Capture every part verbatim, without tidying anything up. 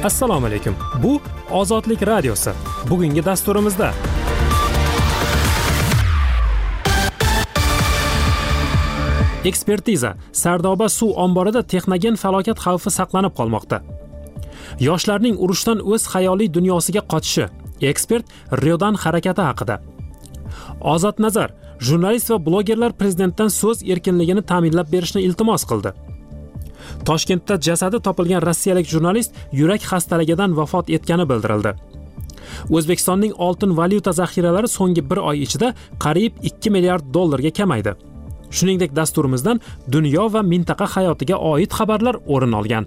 Assalomu alaykum. Bu Ozodlik radiosi. Bugungi dasturimizda ekspertiza. Sardoba suv omborida texnogen falokat xavfi saqlanib qolmoqda. Yoshlarning urushdan o'z xayoliy dunyosiga qochishi. Ekspert Riodan harakati haqida. Ozod nazar. Jurnalist va blogerlar prezidentdan so'z erkinligini ta'minlab berishni iltimos qildi. Toshkentda jasadi topilgan rossiyalik jurnalist yurak xastaligidan vafot etgani bildirildi. O'zbekistonning oltin valyuta zaxiralari so'nggi bir oy ichida qariyb ikki milliard dollarga kamaydi. Shuningdek, dasturimizdan dunyo va mintaqa hayotiga oid xabarlar o'rin olgan.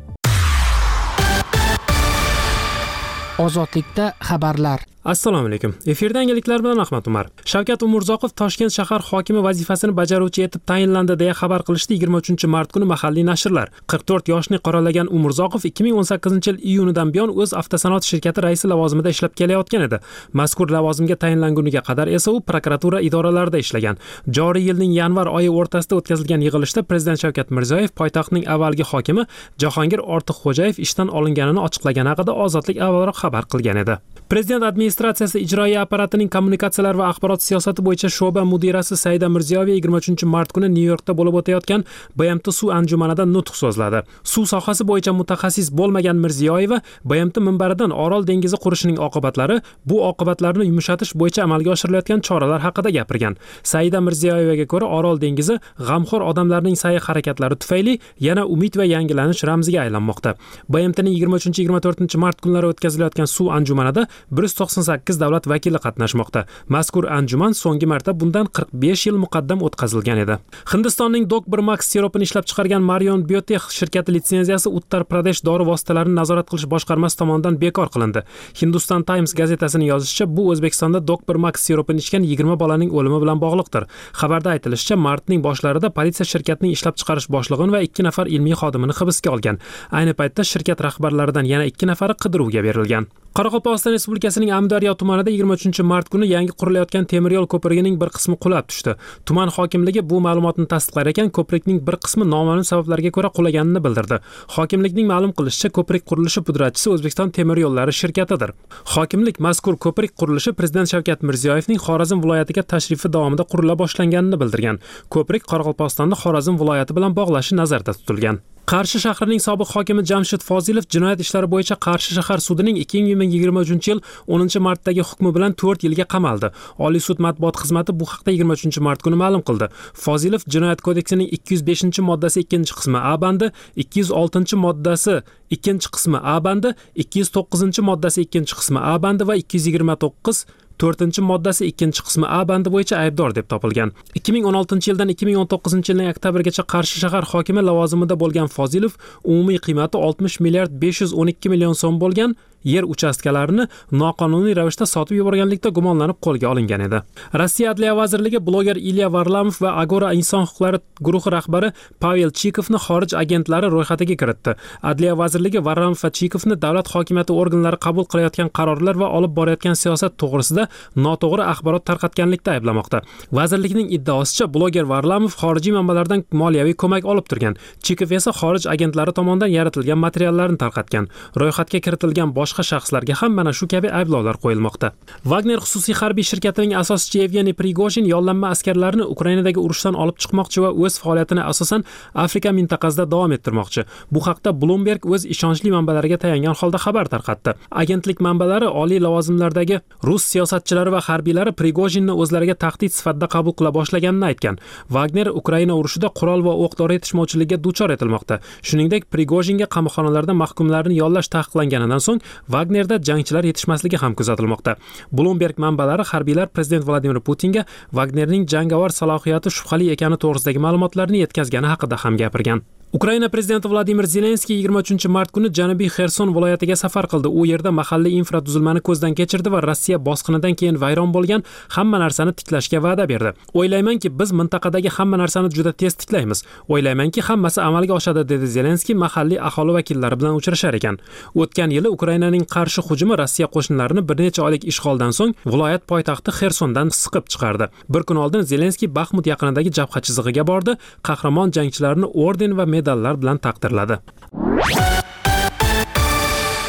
Ozodlikda xabarlar. Assalomu alaykum. Efirda yangiliklar bilan Ahmad Umar. Shavkat Umurzoqov Toshkent shahar hokimi vazifasini bajaruvchi etib tayinlandi deya xabar qilishdi yigirma uchinchi mart kuni mahalliy nashrlar. qirq to'rt yoshni qoralagan Umurzoqov ikki ming o'n sakkizinchi yil iyunidan buyon o'z avtosanoat shirkati raisi lavozimida ishlab kelayotgan edi. Mazkur lavozimga tayinlanguniga qadar esa u prokuratura idoralarida ishlagan. Joriy yilning yanvar oyi o'rtasida o'tkazilgan yig'ilishda prezident Shavkat Mirziyoyev poytaxtning avvalgi hokimi Jahongir Ortiqxo'jayev ishdan olinganini ochiqlagani haqida Ozodlik avvalroq xabar qilgan edi. Prezident administratsiyasi ijroiya apparatining kommunikatsiyalar va axborot siyosati bo'yicha sho'ba mudirasi Saida Mirziyoyeva yigirma uchinchi mart kuni Nyu-Yorkda bo'lib o'tayotgan B M T suv anjumanida nutq so'zladi. Suv sohasi bo'yicha mutaxassis bo'lmagan Mirziyoyeva B M T minbaridan Orol dengizi qurishining oqibatlari, bu oqibatlarni yumshatish bo'yicha amalga oshirilayotgan choralar haqida gapirgan. Saida Mirziyoyevaga ko'ra, Orol dengizi g'amxo'r odamlarning sa'y-harakatlari tufayli yana umid va yangilanish ramziga aylanmoqda. B M Tning yigirma uchinchi yigirma to'rtinchi mart kunlari o'tkazilayotgan suv anjumanida bir yuz to'qson sakkiz davlat vakili qatnashmoqda. Mazkur anjuman so'nggi marta bundan qirq besh yil muqaddam o'tkazilgan edi. Hindistonning Doc bir Max siropini ishlab chiqargan Marion Biotech shirkati litsenziyasi Uttar Pradesh dori vositalarini nazorat qilish boshqarmasi tomonidan bekor qilindi. Hindustan Times gazetasining yozishicha, bu O'zbekistonda Doc bir Max siropini ichgan yigirma bolaning o'limi bilan bog'liqdir. Xabarda aytilishicha, martning boshlarida politsiya shirkatning ishlab chiqarish boshlig'ini va ikki nafar ilmiy xodimini hibsga olgan. Ayni paytda shirkat rahbarlaridan yana ikki nafari qidiruvga berilgan. Qoraqalpog'iston Respublikasining Amudaryo tumanida yigirma uchinchi mart kuni yangi qurilayotgan temir yo'l ko'prigining bir qismi qulab tushdi. Tuman hokimligi bu ma'lumotni tasdiqlar ekan, ko'prikning bir qismi noma'lum sabablarga ko'ra qulaganini bildirdi. Hokimlikning ma'lum qilishicha, ko'prik qurilishi pudratchisi O'zbekiston temir yo'llari shirkatidir. Hokimlik mazkur ko'prik qurilishi prezident Shavkat Mirziyoyevning Xorazm viloyatiga tashrifi davomida qurila boshlanganini bildirgan. Ko'prik Qoraqalpog'istonda Xorazm viloyati bilan bog'lashi nazarda tutilgan. Qarshi shahrining sobiq hokimi Jamshid Fozilov jinoyat ishlari bo'yicha Qarshi shahar sudining ikki ming yigirma uchinchi yil o'ninchi martdagi hukmi bilan to'rt yilga qamaldi. Oliy sud matbuot xizmati bu haqda yigirma uchinchi mart kuni ma'lum qildi. Fozilov jinoyat kodeksining ikki yuz beshinchi moddasi ikkinchi qismi A bandi, ikki yuz oltinchi moddasi ikkinchi qismi A bandi, ikki yuz to'qqizinchi moddasi ikkinchi qismi A bandi va ikki yuz yigirma to'qqiz to'rtinchi moddasi ikkinchi qismi A bandi bo'yicha aybdor deb topilgan. ikki ming o'n oltinchi yildan ikki ming o'n to'qqizinchi yilning oktabrigacha Qarshi shahar hokimi lavozimida bo'lgan Fozilov umumiy qiymati oltmish milliard besh yuz o'n ikki million so'm bo'lgan yer uchastkalarini noqonuniy ravishda sotib yuborganlikda gumonlanib qo'lga olingan edi. Rossiya Adliya vazirligi bloger Ilya Varlamov va Agora inson huquqlari guruhi rahbari Pavel Chikovni xorij agentlari ro'yxatiga kiritdi. Adliya vazirligi Varlamov va Chikovni davlat hokimiyati organlari qabul qilayotgan qarorlar va olib borayotgan siyosat to'g'risida noto'g'ri axborot tarqatganlikda ayblamoqda. Vazirlikning iddaosicha, bloger Varlamov xorijiy manbalardan moliyaviy ko'mak olib turgan. Chikov esa xorij agentlari tomonidan yaratilgan materiallarni tarqatgan. Ro'yxatga kiritilgan boshqa shaxslarga ham mana shu kabi ayblovlar qo'yilmoqda. Wagner xususiy harbiy shirkatining asoschisi Yevgeniy Prigojin yollanma askarlarni Ukrainadagi urushdan olib chiqmoqchi va o'z faoliyatini asosan Afrika mintaqasida davom ettirmoqchi. Bu haqda Bloomberg o'z ishonchli manbalariga tayangan holda xabar tarqatdi. Agentlik manbalari oliy lavozimlardagi rus siyosatchilari va harbiylari Prigojinni o'zlariga tahdid sifatida qabul qila boshlaganini aytgan. Wagner Ukraina urushida qurol va o'q-dori yetishmovchiligiga duchor etilmoqda. Shuningdek, Prigojinga qamoqxonalarda mahkumlarni yollash taqiqlanganidan so'ng Wagnerda jangchilar yetishmasligi ham kuzatilmoqda. Bloomberg manbalari harbiylar prezident Vladimir Putinga Wagnerning jangovar salohiyati shubhali ekani to'g'risidagi ma'lumotlarni yetkazgani haqida ham gapirgan. Ukraina prezidenti Vladimir Zelenskiy yigirma uchinchi mart kuni Janubiy Xerson viloyatiga safar qildi. U yerda mahalliy infratuzilmani ko'zdan kechirdi va Rossiya bosqinidan keyin vayron bo'lgan hamma narsani tiklashga va'da berdi. O'ylaymanki, biz mintaqadagi hamma narsani juda tez tiklaymiz. O'ylaymanki, hammasi amalga oshadi, dedi Zelenskiy mahalliy aholi vakillari bilan uchrashar ekan. O'tgan yili Ukrainaning qarshi hujumi Rossiya qo'shinlarini bir necha oylik ishg'oldan so'ng viloyat poytaxti Xersondan siqib chiqardi. Bir kun oldin Zelenskiy Baxmut yaqinidagi jabha chizig'iga bordi, qahramon jangchilarni orden va medallar bilan taqdirladi.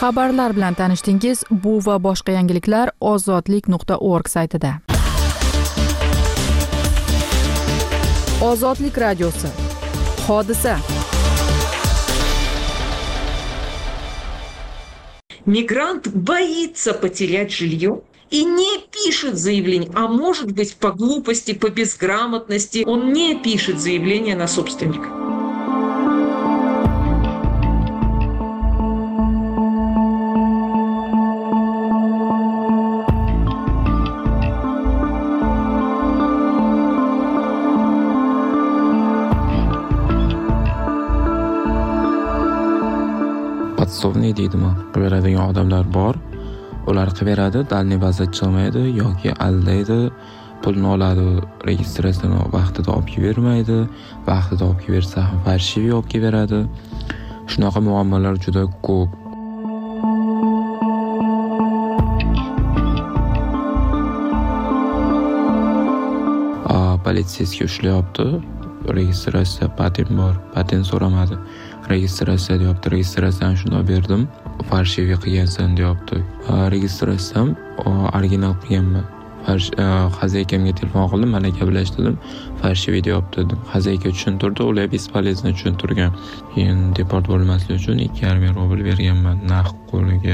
Xabarlar bilan tanishdingiz. Bu va boshqa yangiliklar ozodlik nuqta org saytida. Ozodlik radiosi. Hodisa. Мигрант боится потерять жилье и не пишет заявление, а может быть по глупости, по безграмотности, он не пишет заявление на собственника. Podstovniy deydimi? Qilib beradigan odamlar bor. Ular qilib beradi, dalniy baza chiqmaydi yoki aldaydi, pulni oladi, registratsiyani vaqtida olib bermaydi, vaqtida olib bersa ham farshiviy olib beradi. Shunaqa muammolar juda ko'p. A, politsiyasiga ushlayapti. Registratsiya patent bor, patent so'ramadi. Registratsiya deyapti, registratsiyani shunday berdim, farshiviy qilgansan deyapti. Registratsiyam original qilganman. Xazaykamga telefon qildim, mana gaplashdim, farshiviy deyapti dedim. Xazayka tushuntirdi, ular bespolezno tushuntirgan. Keyin deport bo'lmaslik uchun ikki yarim ming rubl berganman naqd qo'liga.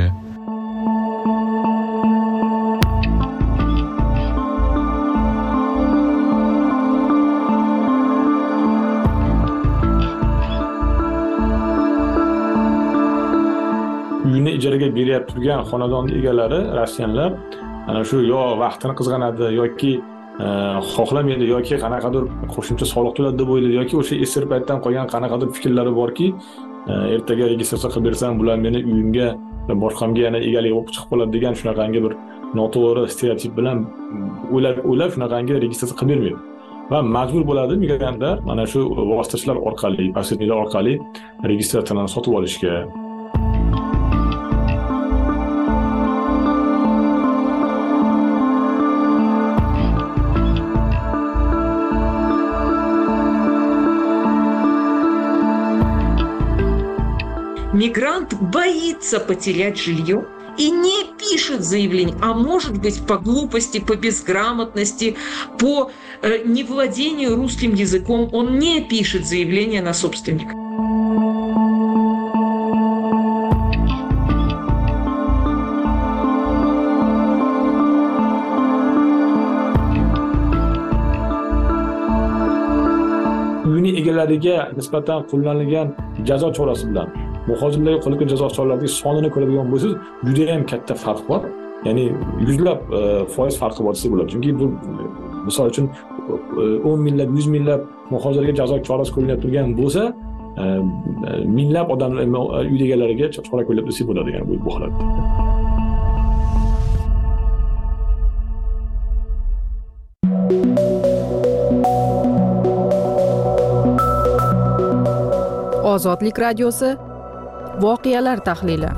Uyini ijaraga beryapti turgan xonadon egalari, rossiyanlar, ana shu yo vaqtini qizg'anadi yoki xohlamaydi yoki qanaqadir qo'shimcha soliq to'ladi deb o'ylaydi yoki o'sha esir paytdan qolgan qanaqadir fikrlari borki, ertaga registratsiya qilib bersam, bular meni uyimga boshqamga yana egalik bo'lib chiqib qoladi degan shunaqangi bir noto'g'ri stereotip bilan o'ylab o'ylab shunaqangi registratsiya qilib bermaydi. Va majbur bo'ladi migrantlar mana shu vositachilar orqali, posredniklar orqali registratsiyani sotib olishga. Мигрант боится потерять жилье и не пишет заявление, а может быть по глупости, по безграмотности, по э, невладению русским языком, он не пишет заявление на собственника. Uyini egalariga nisbatan qo'llanilgan jazo chorasi bilan muhojirlarga qo'llangan jazo choralarining sonini ko'radigan bo'lsangiz, juda ham katta farq bor. Ya'ni yuzlab foiz farqi bor desa bo'ladi. Chunki bu misol uchun o'n minglab, yuz minglab muhojirlarga jazo chorasi qo'llanib turgan bo'lsa, minglab odamlar uy egalariga chora qo'llab desa bo'ladi, ya'ni bu holatda. Ozodlik radiosi. Voqealar tahlili.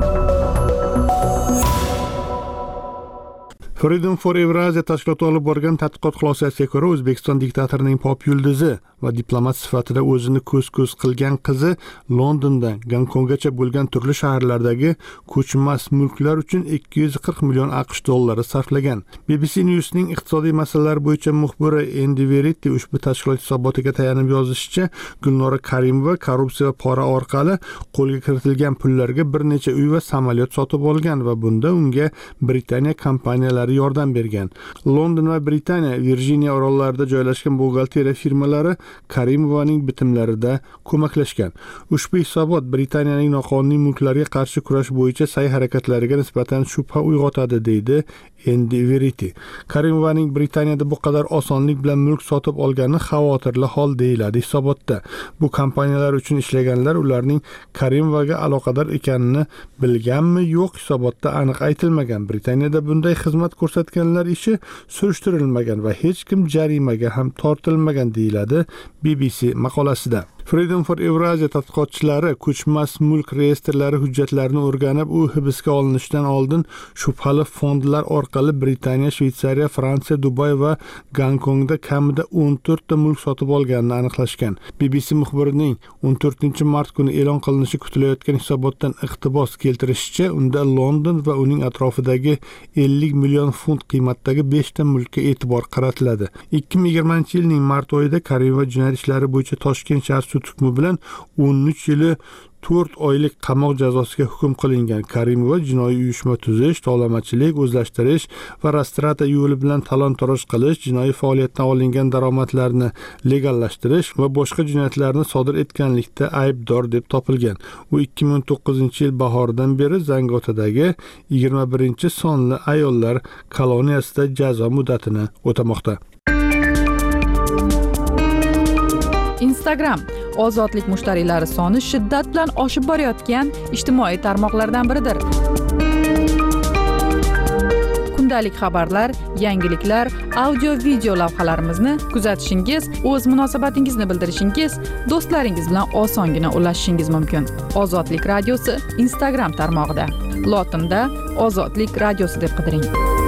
Freedom for Eurasia tashkiloti olib borgan tadqiqot xulosasiga ko'ra, O'zbekiston diktatorining pop yulduzi va diplomat sifatida o'zini ko'z-ko'z qilgan qizi Londondan Gonkonggacha bo'lgan turli shaharlardagi ko'chmas mulklar uchun ikki yuz qirq million AQSh dollari sarflagan. B B C News'ning iqtisodiy masalalar bo'yicha muxbiri Andy Verity ushbu tashkilot hisobotiga tayanib yozishicha, Gulnora Karimova korrupsiya va pora orqali qo'lga kiritilgan pullarga bir necha uy va samolyot sotib olgan va bunda unga Britaniya kompaniyalari yordam bergan. London va Britaniya Virjiniya orollarida joylashgan buxgalteriya firmalari Karimovaning bitimlarida ko'maklashgan. Ushbu hisobot Britaniyaning noqonuniy mulklarga qarshi kurash bo'yicha sa'y-harakatlariga nisbatan shubha uyg'otadi, deydi Andy Verity. Karimovaning Britaniyada bu qadar osonlik bilan mulk sotib olgani xavotirli hol deyiladi hisobotda. Bu kompaniyalar uchun ishlaganlar ularning Karimovaga aloqador ekanini bilganmi, yo'q, hisobotda aniq aytilmagan. Britaniyada bunday xizmat ko'rsatganlar ishi surishtirilmagan va hech kim jarimaga ham tortilmagan, deyiladi B B C maqolasida. Freedom for Eurasia tadqiqotchilari ko'chmas mulk reyestrlari hujjatlarini o'rganib, u hibsga olinishidan oldin shubhali fondlar orqali Britaniya, Shveysariya, Fransiya, Dubay va Gonkongda kamida o'n to'rt ta mulk sotib olganini aniqlashgan. B B C muxbirining o'n to'rtinchi mart kuni e'lon qilinishi kutilayotgan hisobotdan iqtibos keltirishicha, unda London va uning atrofidagi ellik million funt qiymatdagi besh ta mulkka e'tibor qaratiladi. ikki ming yigirmanchi yilning mart oyida Karimova jinoyat ishlari bo'yicha Toshkent shahar sud hukmi bilan o'n uch yili to'rt oylik qamoq jazosiga hukm qilingan. Karimova jinoiy uyushma tuzish, tovlamachilik, o'zlashtirish va rastrata yo'li bilan talon-toroj qilish, jinoiy faoliyatdan olingan daromadlarni legallashtirish va boshqa jinoyatlarni sodir etganlikda aybdor deb topilgan. U ikki ming o'n to'qqizinchi yil bahoridan beri Zangiotadagi yigirma birinchi sonli ayollar koloniyasida jazo muddatini o'tamoqda. Instagram ozodlik mushtariylari soni shiddat bilan oshib borayotgan ijtimoiy tarmoqlardan biridir. Kundalik xabarlar, yangiliklar, audio-video lavhalarimizni kuzatishingiz, o'z munosabatingizni bildirishingiz, do'stlaringiz bilan osongina ulashishingiz mumkin. Ozodlik radiosi Instagram tarmog'ida. Lotinda Ozodlik radiosi deb qidiring.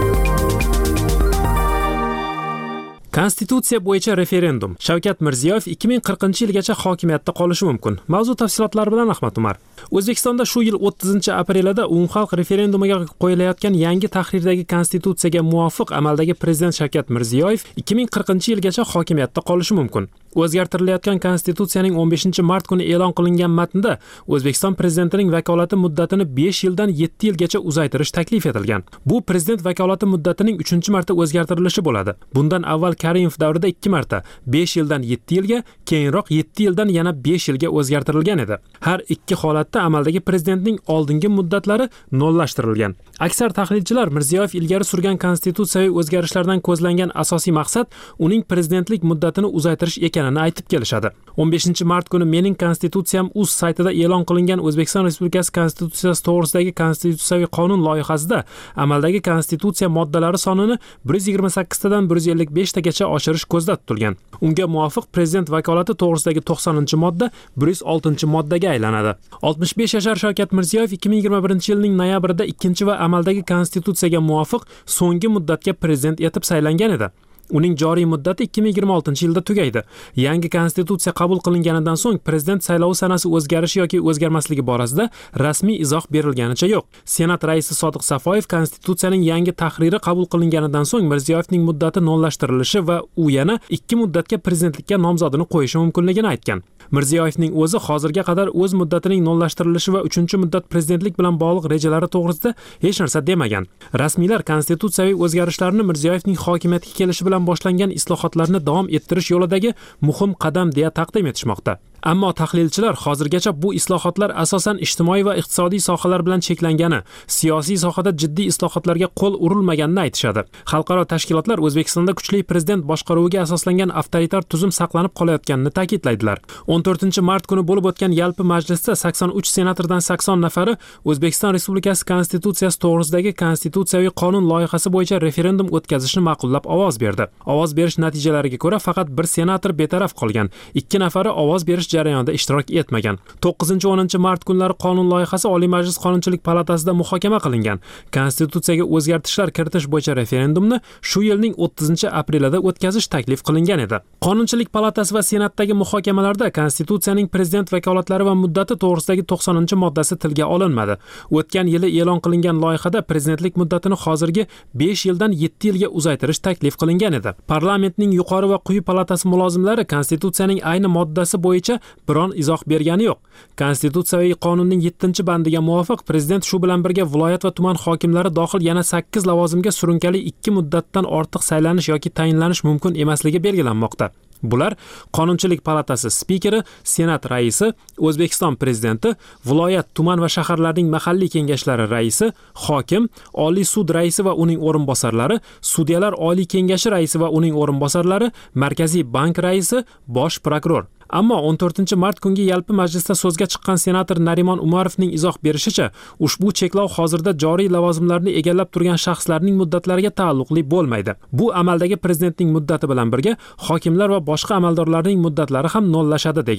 Konstitutsiya bo'yicha referendum. Shavkat Mirziyoyev ikki ming qirqinchi yilgacha hokimiyatda qolishi mumkin. Mavzu tafsilotlari bilan Ahmad Umar. O'zbekistonda shu yil o'ttizinchi aprelida umumxalq referendumiga qo'yilayotgan yangi tahrirdagi konstitutsiyaga muvofiq amaldagi prezident Shavkat Mirziyoyev ikki ming qirqinchi yilgacha hokimiyatda qolishi mumkin. O'zgartirilayotgan konstitutsiyaning o'n beshinchi mart kuni e'lon qilingan matnda O'zbekiston prezidentining vakolati muddatini besh yildan yetti yilgacha uzaytirish taklif etilgan. Bu prezident vakolati muddatining uchinchi marta o'zgartirilishi bo'ladi. Bundan avval Karimov davrida ikki marta besh yildan yetti yilga, keyinroq yetti yildan yana besh yilga o'zgartirilgan edi. Har ikki holatda amaldagi prezidentning oldingi muddatlari nollashtirilgan. Aksar tahlilchilar Mirziyoyev ilgari surgan konstitutsiyaviy o'zgarishlardan ko'zlangan asosiy maqsad uning prezidentlik muddatini uzaytirish ekanini aytib kelishadi. o'n beshinchi mart kuni Mening konstitutsiyam uz saytida e'lon qilingan O'zbekiston Respublikasi konstitutsiyasi to'g'risidagi konstitutsiyaviy qonun loyihasida amaldagi konstitutsiya moddalari sonini bir yuz yigirma sakkiz tadan bir yuz ellik besh tagacha oshirish ko'zda tutilgan. Unga muvofiq prezident vakolati to'g'risidagi to'qsoninchi modda bir yuz oltinchi moddaga aylanadi. oltmish besh yashar Shavkat Mirziyoyev ikki ming yigirma birinchi yilning noyabrida ikkinchi va amaldagi konstitutsiyaga muvofiq so'nggi muddatga prezident etib saylangan edi. Uning joriy muddati ikki ming yigirma oltinchi yilda tugaydi. Yangi konstitutsiya qabul qilinganidan so'ng prezident saylovi sanasi o'zgarishi yoki o'zgarmasligi borasida rasmiy izoh berilganicha yo'q. Senat raisi Sodiq Safoyev konstitutsiyaning yangi tahriri qabul qilinganidan so'ng Mirziyoyevning muddati nollashtirilishi va u yana ikki muddatga prezidentlikka nomzodini qo'yishi mumkinligini aytgan. Mirziyoyevning o'zi hozirga qadar o'z muddatining nollashtirilishi va uchinchi muddat prezidentlik bilan bog'liq rejalari to'g'risida hech narsa demagan. Rasmiylar konstitutsiyaviy o'zgarishlarni Mirziyoyevning hokimiyatga kelishi bilan boshlangan islohotlarni davom ettirish yo'lidagi muhim qadam deya taqdim etishmoqda. Ammo tahlilchilar hozirgacha bu islohotlar asosan ijtimoiy va iqtisodiy sohalar bilan cheklangani, siyosiy sohada jiddiy islohotlarga qo'l urilmaganini aytishadi. Xalqaro tashkilotlar O'zbekistonda kuchli prezident boshqaruviga asoslangan avtoritar tuzum saqlanib qolayotganini ta'kidlaydilar. o'n to'rtinchi mart kuni bo'lib o'tgan yalpi majlisda sakson uch senatordan sakson nafari O'zbekiston Respublikasi konstitutsiyasi to'g'risidagi konstitutsiyaviy qonun loyihasi bo'yicha referendum o'tkazishni ma'qullab ovoz berdi. Ovoz berish natijalariga ko'ra faqat bir senator betaraf qolgan, ikki nafari ovoz berish jarayonida ishtirok etmagan. to'qqizinchi o'ninchi mart kunlari qonun loyihasi Oliy Majlis Qonunchilik palatasida muhokama qilingan. Konstitutsiyaga o'zgartishlar kiritish bo'yicha referendumni shu yilning o'ttizinchi aprelida o'tkazish taklif qilingan edi. Qonunchilik palatasi va Senatdagi muhokamalarda konstitutsiyaning prezident vakolatlari va muddati to'g'risidagi to'qsoninchi moddasi tilga olinmadi. O'tgan yili e'lon qilingan loyihada prezidentlik muddatini hozirgi besh yildan yetti yilga uzaytirish taklif qilingan edi. Parlamentning yuqori va quyi palatasi mulozimlari konstitutsiyaning ayni moddasi bo'yicha biron izoh bergani yo'q. Konstitutsiyaviy qonunning yettinchi bandiga muvofiq prezident shu bilan birga viloyat va tuman hokimlari dohil yana sakkiz lavozimga surunkali ikki muddatdan ortiq saylanish yoki tayinlanish mumkin emasligi belgilanmoqda. Bular Qonunchilik palatasi spikeri, Senat raisi, O'zbekiston prezidenti, viloyat, tuman va shaharlarning mahalliy kengashlari raisi, hokim, Oliy sud raisi va uning o'rinbosarlari, sudyalar Oliy kengashi raisi va uning o'rinbosarlari, Markaziy bank raisi, bosh prokuror. Ammo o'n to'rtinchi mart kungi yalpi majlisda so'zga chiqqan senator Narimon Umarovning izoh berishicha, ushbu cheklov hozirda joriy lavozimlarni egallab turgan shaxslarning muddatlariga taalluqli bo'lmaydi. Bu amaldagi prezidentning muddati bilan birga hokimlar va boshqa amaldorlarning muddatlari ham nollashadi degani.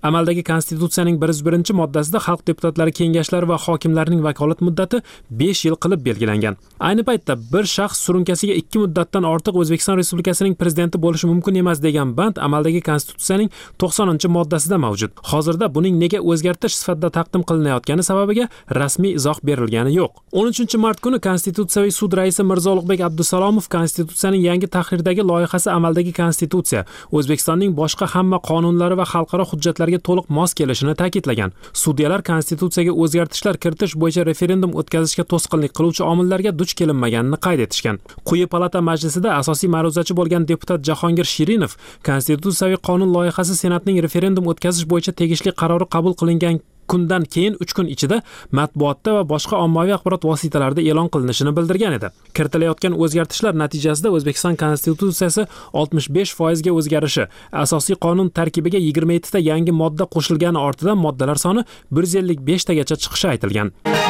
Amaldagi konstitutsiyaning bir yuz birinchi moddasida xalq deputatlari kengashlari va hokimlarning vakolat muddati besh yil qilib belgilangan. Ayni paytda bir shaxs surunkasiga ikki muddatdan ortiq O'zbekiston Respublikasining prezidenti bo'lishi mumkin emas degan band amaldagi konstitutsiyaning to'qsoninchi moddasida mavjud. Hozirda buning nega o'zgartirish sifatida taqdim qilinayotgani sababiga rasmiy izoh berilgani yo'q. o'n uchinchi mart kuni Konstitutsiyaviy sud raisi Mirzo Ulug'bek Abdusalomov konstitutsiyaning yangi tahrirdagi loyihasi amaldagi konstitutsiya O'zbekistonning boshqa hamma qonunlari va xalqaro hujjatlarga to'liq mos kelishini ta'kidlagan. Sudyalar konstitutsiyaga o'zgartirishlar kiritish bo'yicha referendum o'tkazishga to'sqinlik qiluvchi omillarga duch kelinmaganini qayd etishgan. Quyi palata majlisida asosiy ma'ruzachi bo'lgan deputat Jahongir Shirinov konstitutsiyaviy qonun loyihasi Senatning referendum o'tkazish bo'yicha tegishli qarori qabul qilingan kundan keyin uch kun ichida matbuotda va boshqa ommaviy axborot vositalarida e'lon qilinishini bildirgan edi. Kiritilayotgan o'zgartirishlar natijasida O'zbekiston konstitutsiyasi oltmish besh foiz ga o'zgarishi, asosiy qonun tarkibiga yigirma yetti ta yangi modda qo'shilgani ortidan moddalar soni bir yuz ellik besh tagacha chiqishi aytilgan.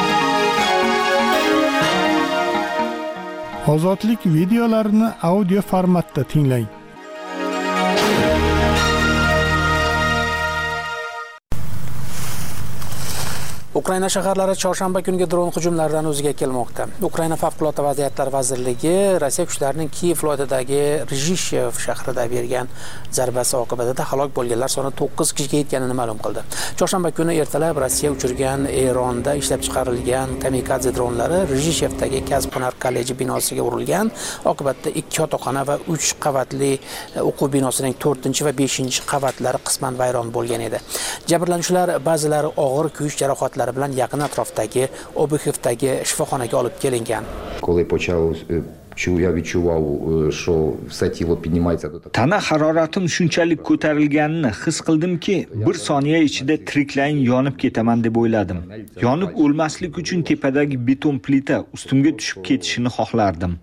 Ozodlik videolarini audio formatda tinglang. Ukraina shaharlari chorshanba kuniga dron hujumlaridan o'ziga kelmoqda. Ukraina favqulodda vaziyatlar vazirligi Rossiya kuchlarining Kiyev viloyatidagi Rizhishev shahrida bergan zarbasi oqibatida halok bo'lganlar soni to'qqiz kishiga yetganini ma'lum qildi. Chorshanba kuni ertalab Rossiya uchirgan Eronda ishlab chiqarilgan kamikadze dronlari Rizhishevdagi Kasb-hunar kolleji binosiga urilgan. Oqibatda ikki yotoqxona va uch qavatli o'quv binosining to'rtinchi va beshinchi qavatlari qisman vayron bo'lgan edi. Jabrlanuvchilar ba'zilari og'ir kuyish jarohatlari bilan yaqin atrofdagi Obuxevdagi shifoxonaga olib kelingan. Tana haroratim shunchalik ko'tarilganini his qildimki, bir soniya ichida tiriklayin yonib ketaman deb o'yladim. Yonib o'lmaslik uchun tepadagi beton plita ustimga tushib ketishini xohlardim.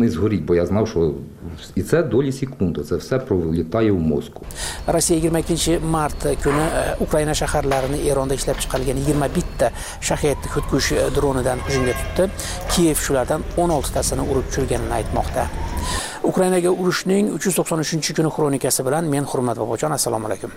Rossiya yigirma ikkinchi mart kuni Ukraina shaharlarini Eronda ishlab chiqarilgan yigirma bitta shahed xudkush dronidan hujumga tutdi. Kiyev shulardan o'n olti tasini urib tushirganini aytmoqda. Ukrainaga urushning uch yuz to'qson uchinchi kuni xronikasi bilan men Hurmat Bobojon, assalomu alaykum.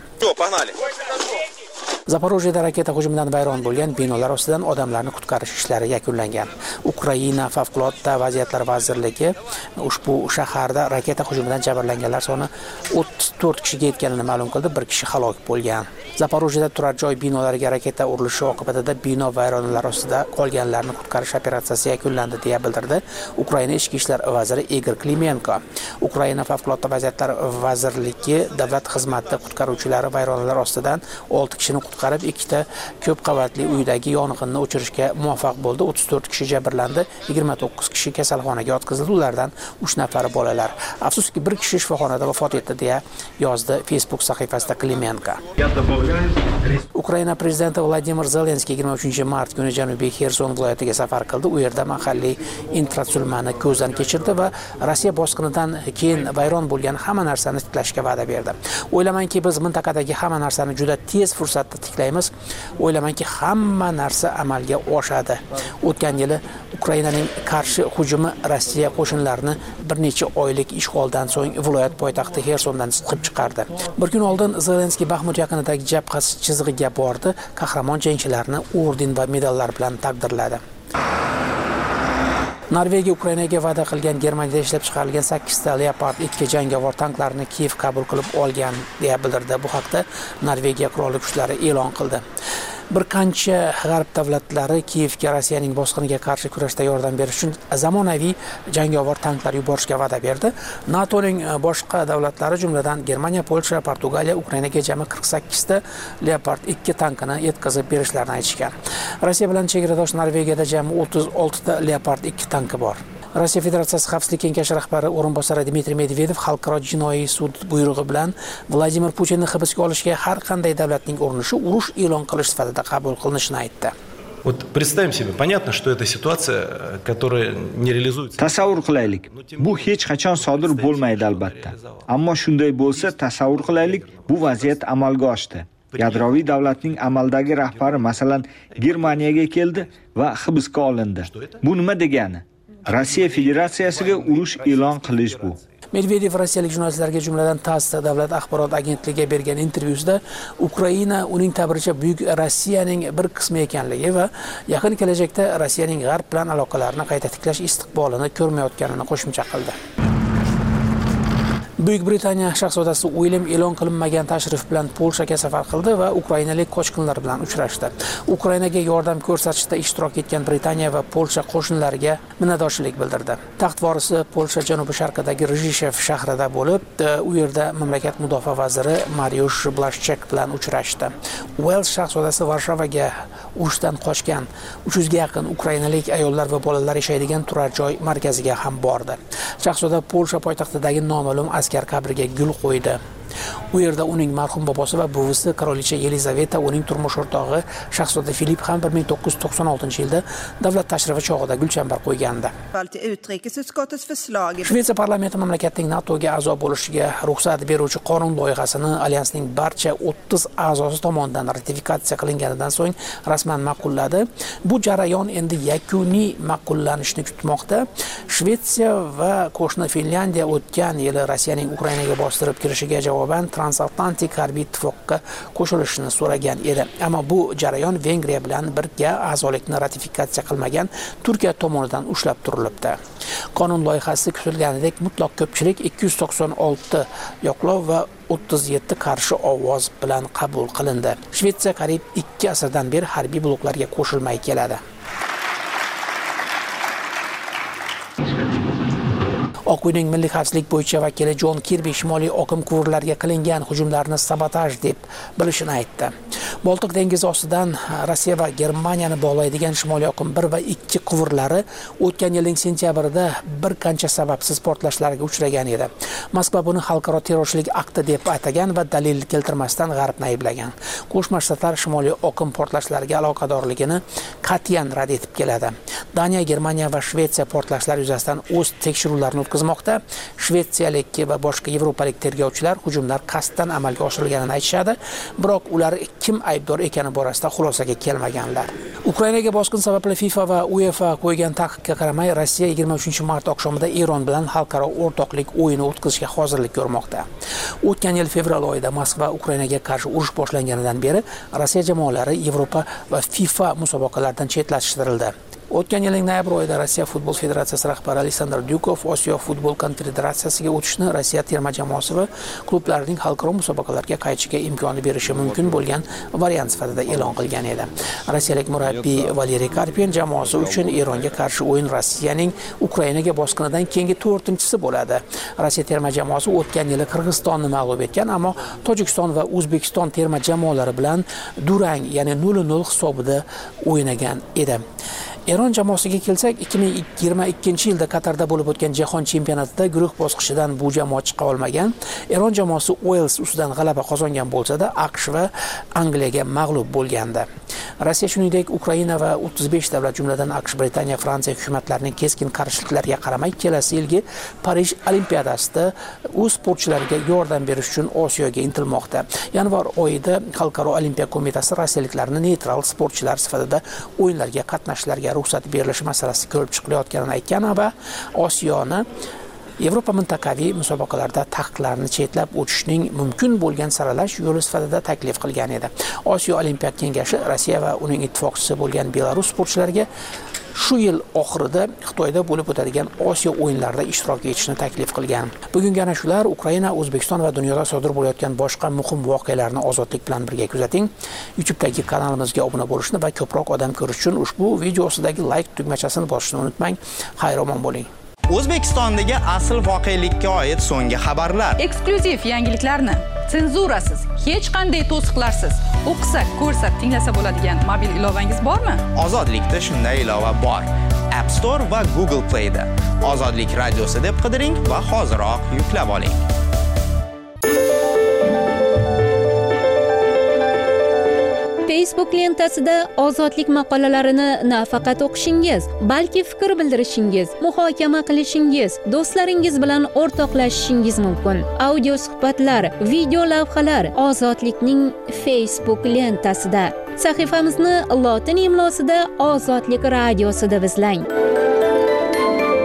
Zaporojyeda raketa hujumidan vayron bo'lgan binolar ostidan odamlarni qutqarish ishlari yakunlangan. Ukraina favqulodda vaziyatlar vazirligi ushbu shaharda raketa hujumidan jabrlanganlar soni o'ttiz to'rt kishiga yetganini ma'lum qildi, bir kishi halok bo'lgan. Zaporojyeda turar joy binolariga raketa urilishi oqibatida bino vayronalar ostida qolganlarni qutqarish operatsiyasi yakunlandi deya bildirdi Ukraina ichki ishlar vaziri Igor Klimenko. Ukraina favqulodda vaziyatlar vazirligi davlat xizmati qutqaruvchilari vayronalar ostidan olti kishini qutqarib, ikkita ko'p qavatli uydagi yong'inni o'chirishga muvaffaq bo'ldi. o'ttiz to'rt kishi jabrlandi, yigirma to'qqiz kishi kasalxonaga yotqizildi, ulardan uch nafari bolalar. Afsuski bir kishi shifoxonada vafot etdi deya yozdi Facebook sahifasida Klimenko. Ukraina prezidenti Vladimir Zelenskiy yigirma uchinchi mart kuni Janubiy Xerson viloyatiga safar qildi. U yerda mahalliy infratuzilmani ko'zdan kechirdi va Rossiya bosqinidan keyin vayron bo'lgan hamma narsani tiklashga va'da berdi. O'ylamanki, biz mintaqadagi hamma narsani juda tez fursatda tiklaymiz. O'ylamanki, hamma narsa amalga oshadi. O'tgan yili Ukrainaning qarshi hujumi Rossiya qo'shinlarini bir necha oylik ishg'oldan so'ng viloyat poytaxti Xersondan chiqib chiqardi. Bir kun oldin Zelenskiy Baxmut yaqinidagi jabhasi chizig'iga bordi, qahramon jangchilarni orden va medallar bilan taqdirladi. Norvegiya Ukrainaga va'da qilgan Germaniyada ishlab chiqarilgan sakkizta Leopard ikki jangovar tanklarni Kiyev qabul qilib olgan deya bildirdi. Bu haqda Norvegiya qurolli kuchlari e'lon qildi. Bir qancha g'arb davlatlari Kiyevga Rossiyaning bosqiniga qarshi kurashda yordam berish uchun zamonaviy jangovar tanklar yuborishga va'da berdi. NATOning boshqa davlatlari, jumladan Germaniya, Polsha, Portugaliya Ukrainaga jami qirq sakkizta Leopard ikki tankini yetkazib berishlarini aytishgan. Rossiya bilan chegaradosh Norvegiyada jami o'ttiz olti ta Leopard ikki tanki bor. Rossiya Federatsiyasi Xavfsizlik kengashi rahbari o'rinbosari Dmitriy Medvedev xalqaro jinoiy sud buyrug'i bilan Vladimir Putinni hibsga olishga har qanday davlatning urinishi urush e'lon qilish sifatida qabul qilinishini aytdi. Вот представим себе, понятно, что это ситуация, которая не реализуется. Tasavvur qilaylik. Bu hech qachon sodir bo'lmaydi albatta. Ammo shunday bo'lsa, tasavvur qilaylik, bu vaziyat amalga oshdi. Yadroviy davlatning amaldagi rahbari masalan Germaniyaga keldi va hibsga olindi. Bu nima degani? Rossiya Federatsiyasiga urush e'lon qilish bu. Medvedev rossiyalik jurnalistlarga, jumladan TASS davlat axborot agentligiga bergan intervyusida Ukraina uning ta'biricha buyuk Rossiyaning bir qismi ekanligi va yaqin kelajakda Rossiyaning g'arb bilan aloqalarini qayta tiklash istiqbolini ko'rmayotganini qo'shimcha qildi. Buyuk Britaniya shahzodasi Uilyam e'lon qilinmagan tashrif bilan Polshaga safar qildi va ukrainalik qochqinlar bilan uchrashdi. Ukrainaga yordam ko'rsatishda ishtirok etgan Britaniya va Polsha qo'shinlariga minnatdorchilik bildirdi. Taxt vorisi Polsha janubi-sharqidagi Rzhishev shahrida bo'lib, u yerda mamlakat mudofaa vaziri Mariusz Blaszczak bilan uchrashdi. Wales shahzodasi Varshavaga urushdan qochgan uch yuzga yaqin ukrainalik ayollar va bolalar yashaydigan turar joy markaziga ham bordi. Shahzoda Polsha poytaxtidagi noma'lum askar qabriga gul qo'ydi. U yerda uning marhum bobosi va buvisi qirolicha Yelizaveta, uning turmush o'rtog'i shahzoda Filip ham bir ming to'qqiz yuz to'qson oltinchi yilda davlat tashrifi chog'ida gulchambar qo'ygandi. Shvetsiya parlamenti mamlakatning NATOga a'zo bo'lishiga ruxsat beruvchi qonun loyihasini alyansning barcha o'ttiz a'zosi tomonidan ratifikatsiya qilinganidan so'ng rasman ma'qulladi. Bu jarayon endi yakuniy ma'qullanishni kutmoqda. Shvetsiya va qo'shni Finlyandiya o'tgan yili Rossiyaning Ukrainaga bostirib kirishiga javoban transatlantik harbiy ittifoqqa qo'shilishni so'ragan edi. Ammo bu jarayon Vengriya bilan birga a'zolikni ratifikatsiya qilmagan Turkiya tomonidan ushlab turilibdi. Qonun loyihasi kutilganidek mutlaq ko'pchilik ikki yuz to'qson olti yoqlov va o'ttiz yetti qarshi ovoz bilan qabul qilindi. Shvetsiya qariyb ikki asrdan beri harbiy bloklarga qo'shilmay keladi. Oq uyning milliy xavfsizlik bo'yicha vakili Jon Kirbi shimoliy oqim quvurlariga qilingan hujumlarni sabotaj deb bilishini aytdi. Boltiq dengizi ostidan Rossiya va Germaniyani bog'laydigan shimoliy oqim bir va ikki quvurlari o'tgan yilning sentyabrida bir qancha sababsiz portlashlarga uchragan edi. Moskva buni xalqaro terrorchilik akti deb atagan va dalil keltirmasdan G'arbni ayblagan. Qo'shma Shtatlar shimoliy oqim portlashlariga aloqadorligini qat'iyan rad etib keladi. Daniya, Germaniya va Shvetsiya portlashlar yuzasidan o'z tekshiruvlarini o'tkazmoqda. Shvetsiyalik va boshqa yevropalik tergovchilar hujumlar qasddan amalga oshirilganini aytishadi, biroq ular kim aybdor ekani borasida xulosaga kelmaganlar. Ukrainaga bosqin sababli FIFA va UEFA qo'ygan taqiqqa qaramay, Rossiya yigirma uchinchi mart oqshomida Eron bilan xalqaro o'rtoqlik o'yini o'tkazishga hozirlik ko'rmoqda. O'tgan yil fevral oyida Moskva Ukrainaga qarshi urush boshlanganidan beri Rossiya jamoalari Yevropa va FIFA musobaqalaridan chetlashtirildi. O'tgan yilning noyabr oyida Rossiya futbol federatsiyasi rahbari Aleksandr Dyukov Osiyo futbol konfederatsiyasiga o'tishni Rossiya terma jamoasi va klublarining xalqaro musobaqalarga qaytishiga imkonni berishi mumkin bo'lgan variant sifatida e'lon qilgan edi. Rossiyalik murabbiy Valeriy Karpin jamoasi uchun Eronga qarshi o'yin Rossiyaning Ukrainaga bosqinidan keyingi to'rtinchisi bo'ladi. Rossiya terma jamoasi o'tgan yili Qirg'izistonni mag'lub etgan, ammo Tojikiston va O'zbekiston terma jamoalari bilan durang, ya'ni nol nol hisobida o'ynagan edi. Eron jamoasiga kelsak, ikki ming yigirma ikkinchi yilda Qatarda bo'lib o'tgan jahon chempionatida guruh bosqichidan bu jamoa chiqa olmagan. Eron jamoasi Wales ustidan g'alaba qozongan bo'lsa-da, AQSh va Angliyaga mag'lub bo'lgandi. Rossiya shuningdek Ukraina va o'ttiz besh davlat, jumladan AQSh, Britaniya, Fransiya hukumatlarining keskin qarshiliklariga qaramay kelasi yilgi Parij Olimpiadasida o'z sportchilariga yordam berish uchun Osiyoga intilmoqda. Yanvar oyida Xalqaro olimpiya qo'mitasi rossiyaliklarni neytral sportchilar sifatida o'yinlarga qatnashlarga ruxsat berilishi masalasi ko'rib chiqilayotganini aytgan va Osiyoni Yevropa mintaqaviy musobaqalarda taqiqlarni chetlab o'tishning mumkin bo'lgan saralash yo'li sifatida taklif qilgan edi. Osiyo Olimpiya kengashi Rossiya va uning ittifoqchisi bo'lgan Belarus sportchilariga shu yil oxirida Xitoyda bo'lib o'tadigan Osiyo o'yinlarida ishtirok etishni taklif qilgan. Bugungi ana shular Ukraina, O'zbekiston va dunyoda sodir bo'layotgan boshqa muhim voqealarni ozodlik bilan birga kuzating. YouTube'dagi kanalimizga obuna bo'lishni va ko'proq odam ko'rish uchun ushbu video ostidagi like tugmachasini bosishni unutmang. Xayr-omon bo'ling. O'zbekistondagi asl voqelikka oid so'nggi xabarlar. Eksklyuziv yangiliklarni senzurasiz, hech qanday to'siqlarsiz o'qisa, ko'rsa, tinglasa bo'ladigan mobil ilovangiz bormi? Ozodlikda shunday ilova bor. App Store va Google Play'da. Ozodlik radiosi deb qidiring va hoziroq yuklab oling. Facebook lentasida ozodlik maqolalarini nafaqat o'qishingiz, balki fikr bildirishingiz, muhokama qilishingiz, do'stlaringiz bilan o'rtoqlashishingiz mumkin. Audio suhbatlar, video lavhalar ozodlikning Facebook lentasida. Sahifamizni lotin imlosida Ozodlik radiosida izlang.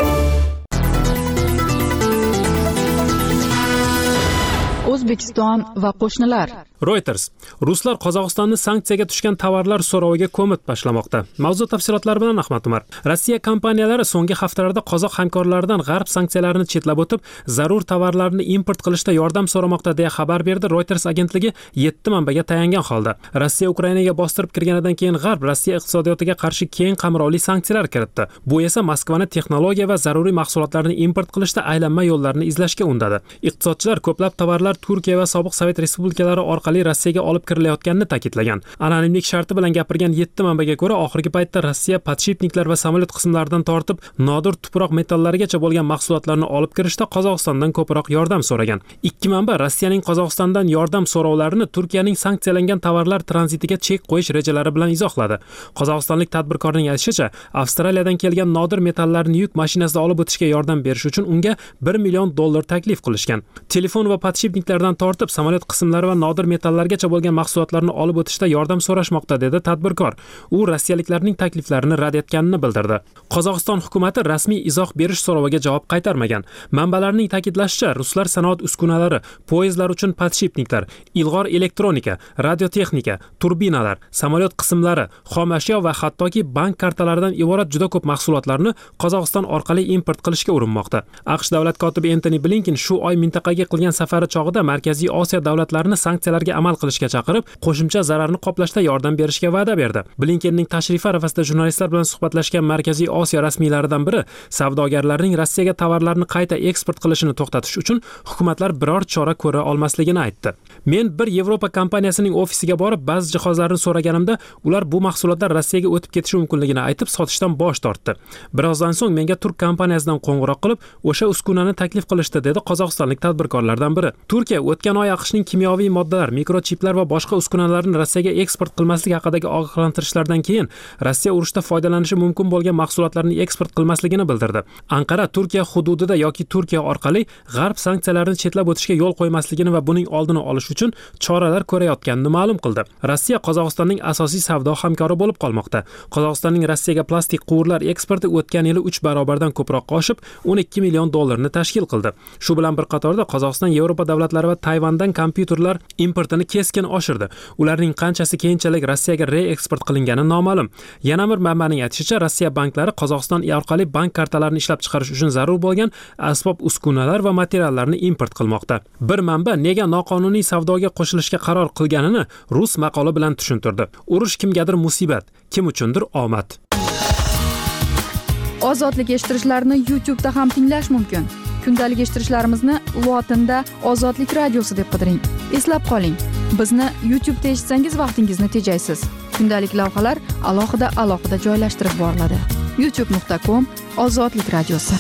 O'zbekiston va qo'shnilar. Reuters: Ruslar Qozog'istonni sanksiyaga tushgan tovarlar so'roviga ko'mib tashlamoqda. Mavzu tafsilotlari bilan Ahmad Umar. Rossiya kompaniyalari so'nggi haftalarda qozoq hamkorlaridan g'arb sanksiyalarini chetlab o'tib, zarur tovarlarni import qilishda yordam so'ramoqda deya xabar berdi Reuters agentligi yetti manbaga tayangan holda. Rossiya Ukrainaga bostirib kirganidan keyin g'arb Rossiya iqtisodiyotiga qarshi keng qamrovli sanksiyalar kiritdi. Bu esa Moskvani texnologiya va zaruriy mahsulotlarni import qilishda aylanma yo'llarni izlashga undadi. Iqtisodchilar ko'plab tovarlar Turkiya va sobiq Sovet respublikalari orqali Rossiyaga olib kirilayotganini ta'kidlagan. Anonimlik sharti bilan gapirgan yetti manbaga ko'ra, oxirgi paytda Rossiya podshipniklar va samolyot qismlaridan tortib nodir tuproq metallarigacha bo'lgan mahsulotlarni olib kirishda Qozog'istondan ko'proq yordam so'ragan. Ikki manba Rossiyaning Qozog'istondan yordam so'rovlarini Turkiyaning sanksiyalangan tovarlar tranzitiga chek qo'yish rejalari bilan izohladi. Qozog'istonlik tadbirkorning aytishicha, Avstraliyadan kelgan nodir metallarni yuk mashinasida olib o'tishga yordam berish uchun unga bir million dollar taklif qilishgan. Telefon va podshipniklardan tortib samolyot qismlari va nodir metallargacha bo'lgan mahsulotlarni olib o'tishda yordam so'rashmoqda, dedi tadbirkor. U rossiyaliklarning takliflarini rad etganini bildirdi. Qozog'iston hukumati rasmiy izoh berish so'roviga javob qaytarmagan. Manbalarning ta'kidlashicha, ruslar sanoat uskunalari, poyezdlar uchun podshipniklar, ilg'or elektronika, radiotexnika, turbinalar, samolyot qismlari, xom ashyo va hattoki bank kartalaridan iborat juda ko'p mahsulotlarni Qozog'iston orqali import qilishga urinmoqda. AQSh davlat kotibi Antony Blinken shu oy mintaqaga qilgan safari chog'ida Markaziy Osiyo davlatlarini sanksiyalarga amal qilishga chaqirib, qo'shimcha zararni qoplashda yordam berishga va'da berdi. Blinkenning tashrifi arafasida jurnalistlar bilan suhbatlashgan Markaziy Osiyo rasmiylaridan biri savdogarlarning Rossiyaga tovarlarni qayta eksport qilishini to'xtatish uchun hukumatlar biror chora ko'ra olmasligini aytdi. Men bir Yevropa kompaniyasining ofisiga borib, ba'zi jihozlarni so'raganimda, ular bu mahsulotlar Rossiyaga o'tib ketishi mumkinligini aytib, sotishdan bosh tortdi. Birozdan so'ng menga turk kompaniyasidan qo'ng'iroq qilib, o'sha uskunani taklif qilishdi, dedi qozog'istonlik tadbirkorlardan biri. Turkiya o'tgan oy AQShning kimyoviy moddalar, mikrochiplar va boshqa uskunalarni Rossiyaga eksport qilmaslik haqidagi ogohlantirishlardan keyin Rossiya urushda foydalanishi mumkin bo'lgan mahsulotlarni eksport qilmasligini bildirdi. Anqara Turkiya hududida yoki Turkiya orqali g'arb sanksiyalarni chetlab o'tishga yo'l qo'ymasligini va buning oldini olish uchun choralar ko'rayotganini ma'lum qildi. Rossiya Qozog'istonning asosiy savdo hamkori bo'lib qolmoqda. Qozog'istonning Rossiyaga plastik quvurlar eksporti o'tgan yili uch barobardan ko'proq oshib, o'n ikki million dollarni tashkil qildi. Shu bilan bir qatorda Qozog'iston Yevropa davlatlari va Tayvandan kompyuterlar importini keskin oshirdi. Ularning qanchasi keyinchalik Rossiyaga reeksport qilingani noma'lum. Yana bir manbaning aytishicha, Rossiya banklari Qozog'iston orqali bank kartalarini ishlab chiqarish uchun zarur bo'lgan asbob uskunalar va materiallarni import qilmoqda. Bir manba nega noqonuniy savdoga qo'shilishga qaror qilganini rus maqoli bilan tushuntirdi. Urush kimgadir musibat, kim uchundir omad. Ozodlik eshittirishlarni YouTube'da ham tinglash mumkin. Kundalik eshittirishlarimizni lotinda Ozodlik radiosi deb qidiring. Eslab qoling, bizni YouTube'da eshitsangiz vaqtingizni tejaysiz. Kundalik lavhalar alohida alohida joylashtirib boriladi. youtube nuqta com Ozodlik radiosi.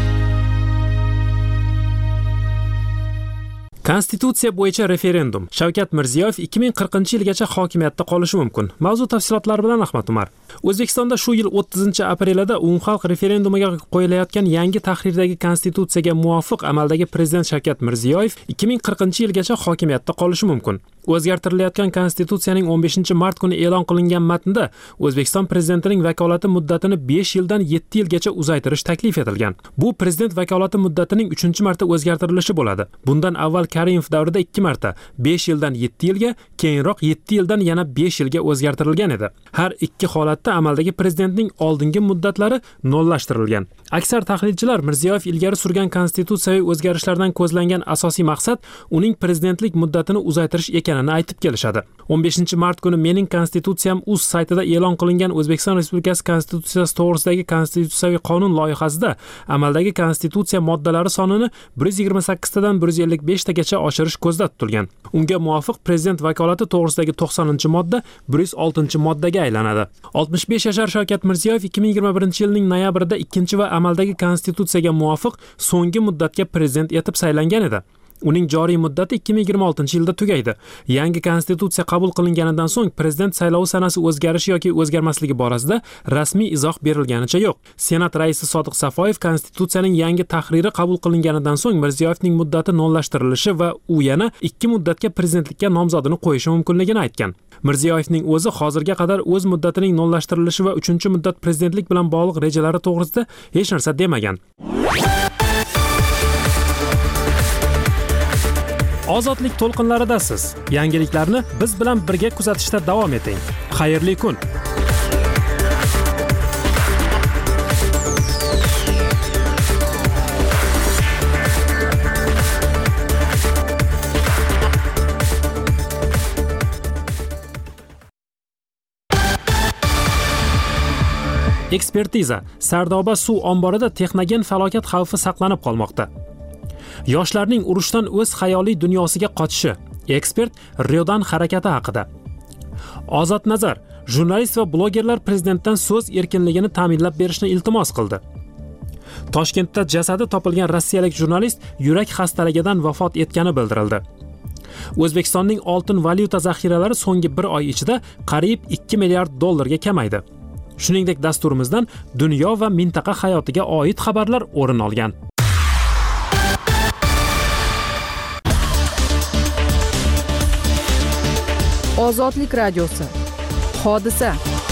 Konstitutsiya bo'yicha referendum. Shavkat Mirziyoyev ikki ming qirqinchi yilgacha hokimiyatda qolishi mumkin. Mavzu tafsilotlari bilan Ahmad Umar. O'zbekistonda shu yil o'ttizinchi aprelida umumxalq referendumiga qo'yilayotgan yangi tahrirdagi konstitutsiyaga muvofiq amaldagi prezident Shavkat Mirziyoyev ikki ming qirqinchi yilgacha hokimiyatda qolishi mumkin. O'zgartirilayotgan konstitutsiyaning o'n beshinchi mart kuni e'lon qilingan matnda O'zbekiston prezidentining vakolati muddatini besh yildan yetti yilgacha uzaytirish taklif etilgan. Bu prezident vakolati muddatining uchinchi marta o'zgartirilishi bo'ladi. Bundan avval Karimov davrida ikki marta besh yildan yetti yilga, keyinroq yetti yildan yana besh yilga o'zgartirilgan edi. Har ikki holatda amaldagi prezidentning oldingi muddatlari nollashtirilgan. Aksar tahlilchilar Mirziyoyev ilgari surgan konstitutsiyaviy o'zgarishlardan ko'zlangan asosiy maqsad uning prezidentlik muddatini uzaytirish ekanini aytib kelishadi. o'n beshinchi mart kuni Mening konstitutsiyam uz saytida e'lon qilingan O'zbekiston Respublikasi konstitutsiyasi to'g'risidagi konstitutsiyaviy qonun loyihasida amaldagi konstitutsiya moddalari sonini bir yuz yigirma sakkiz tadan bir yuz ellik besh tagacha oshirish ko'zda tutilgan. Unga muvofiq prezident vakolati to'g'risidagi to'qsoninchi modda bir yuz oltinchi moddaga aylanadi. oltmish besh yashar Shavkat Mirziyoyev ikki ming yigirma birinchi yilning noyabrida ikkinchi va amaldagi konstitutsiyaga muvofiq so'nggi muddatga prezident etib saylangan edi. Uning joriy muddati ikki ming yigirma oltinchi yilda tugaydi. Yangi konstitutsiya qabul qilinganidan so'ng prezident saylovi sanasi o'zgarishi yoki o'zgarmasligi borasida rasmiy izoh berilganicha yo'q. Senat raisi Sodiq Safoyev konstitutsiyaning yangi tahriri qabul qilinganidan so'ng Mirziyoyevning muddati nollashtirilishi va u yana ikki muddatga prezidentlikka nomzodini qo'yishi mumkinligini aytgan. Mirziyoyevning o'zi hozirga qadar o'z muddatining nollashtirilishi va uchinchi muddat prezidentlik bilan bog'liq rejalari to'g'risida hech narsa demagan. Ozodlik to'lqinlaridasiz. Yangiliklarni biz bilan birga kuzatishda davom eting. Xayrli kun. Ekspertiza: Sardoba suv omborida texnogen falokat xavfi saqlanib qolmoqda. Yoshlarning urushdan o'z xayoliy dunyosiga qochishi. Ekspert Riodan harakati haqida. Ozod Nazar: jurnalist va blogerlar prezidentdan so'z erkinligini ta'minlab berishni iltimos qildi. Toshkentda jasadi topilgan rossiyalik jurnalist yurak xastaligidan vafot etgani bildirildi. O'zbekistonning oltin valyuta zaxiralari so'nggi bir oy ichida qariyb ikki milliard dollarga kamaydi. Shuningdek, dasturimizdan dunyo va mintaqa hayotiga oid xabarlar o'rin olgan. Ozodlik radiosi. Hodisa.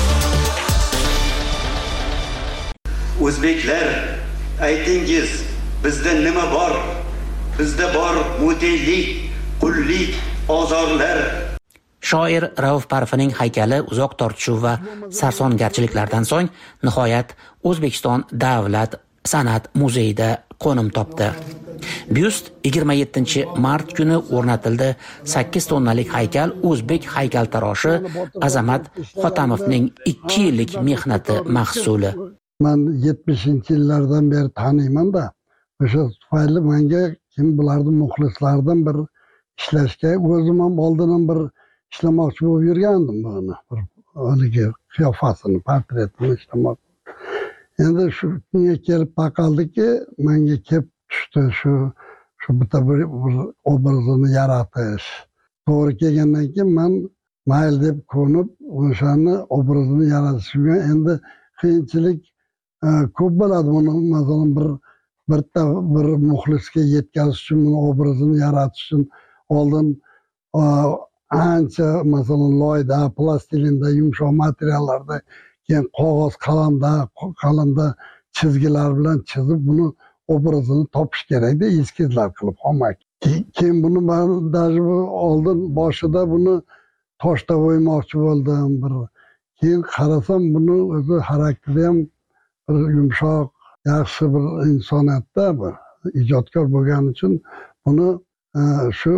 O'zbeklar, aytingiz, bizda nima bor? Bizda bor mutelik, qullik, ozorlar. Shoir Rauf Parfining haykali uzoq tortishuv va sarsongarchiliklardan so'ng nihoyat O'zbekiston Davlat san'at muzeyida qo'nim topdi. Byust yigirma yettinchi mart kuni o'rnatildi. sakkiz tonnalik haykal o'zbek haykaltaroshi Azamat Xotamovning ikki yillik mehnati mahsuli. Men yetmishinchi yillardan beri taniyman-da, o'sha tufayli menga kim bularning muxlislaridan bir ishlashga o'zim ham oldindan bir ishlamoqchi bo'lib yurgandim buni. Haligi qiyofasini, portretini ishlamoq. Endi shu kunga kelib taqaldiki, menga kelib tushdi shu shu bitta bir obrazini yaratish. To'g'ri kelgandan keyin men mayl deb ko'nib, o'shani obrazini yaratishga endi qiyinchilik ko'p bo'ladi. Buni masalan bir bitta bir muxlisga yetkazish uchun, buni obrazini yaratish uchun oldin ancha masalan loyda, plastilinda, yumshoq materiallarda, keyin qog'oz, qalamda, qalamda chizgilar bilan chizib buni obrazini topish kerakda, eskizlar qilib olmak. Keyin buni men даже oldin boshida buni toshda o'ymoqchi bo'ldim bir. Keyin qarasam buni o'zi xarakteri ham bir yumshoq, yaxshi bir insoniyatda bir ijodkor bo'lgani uchun buni shu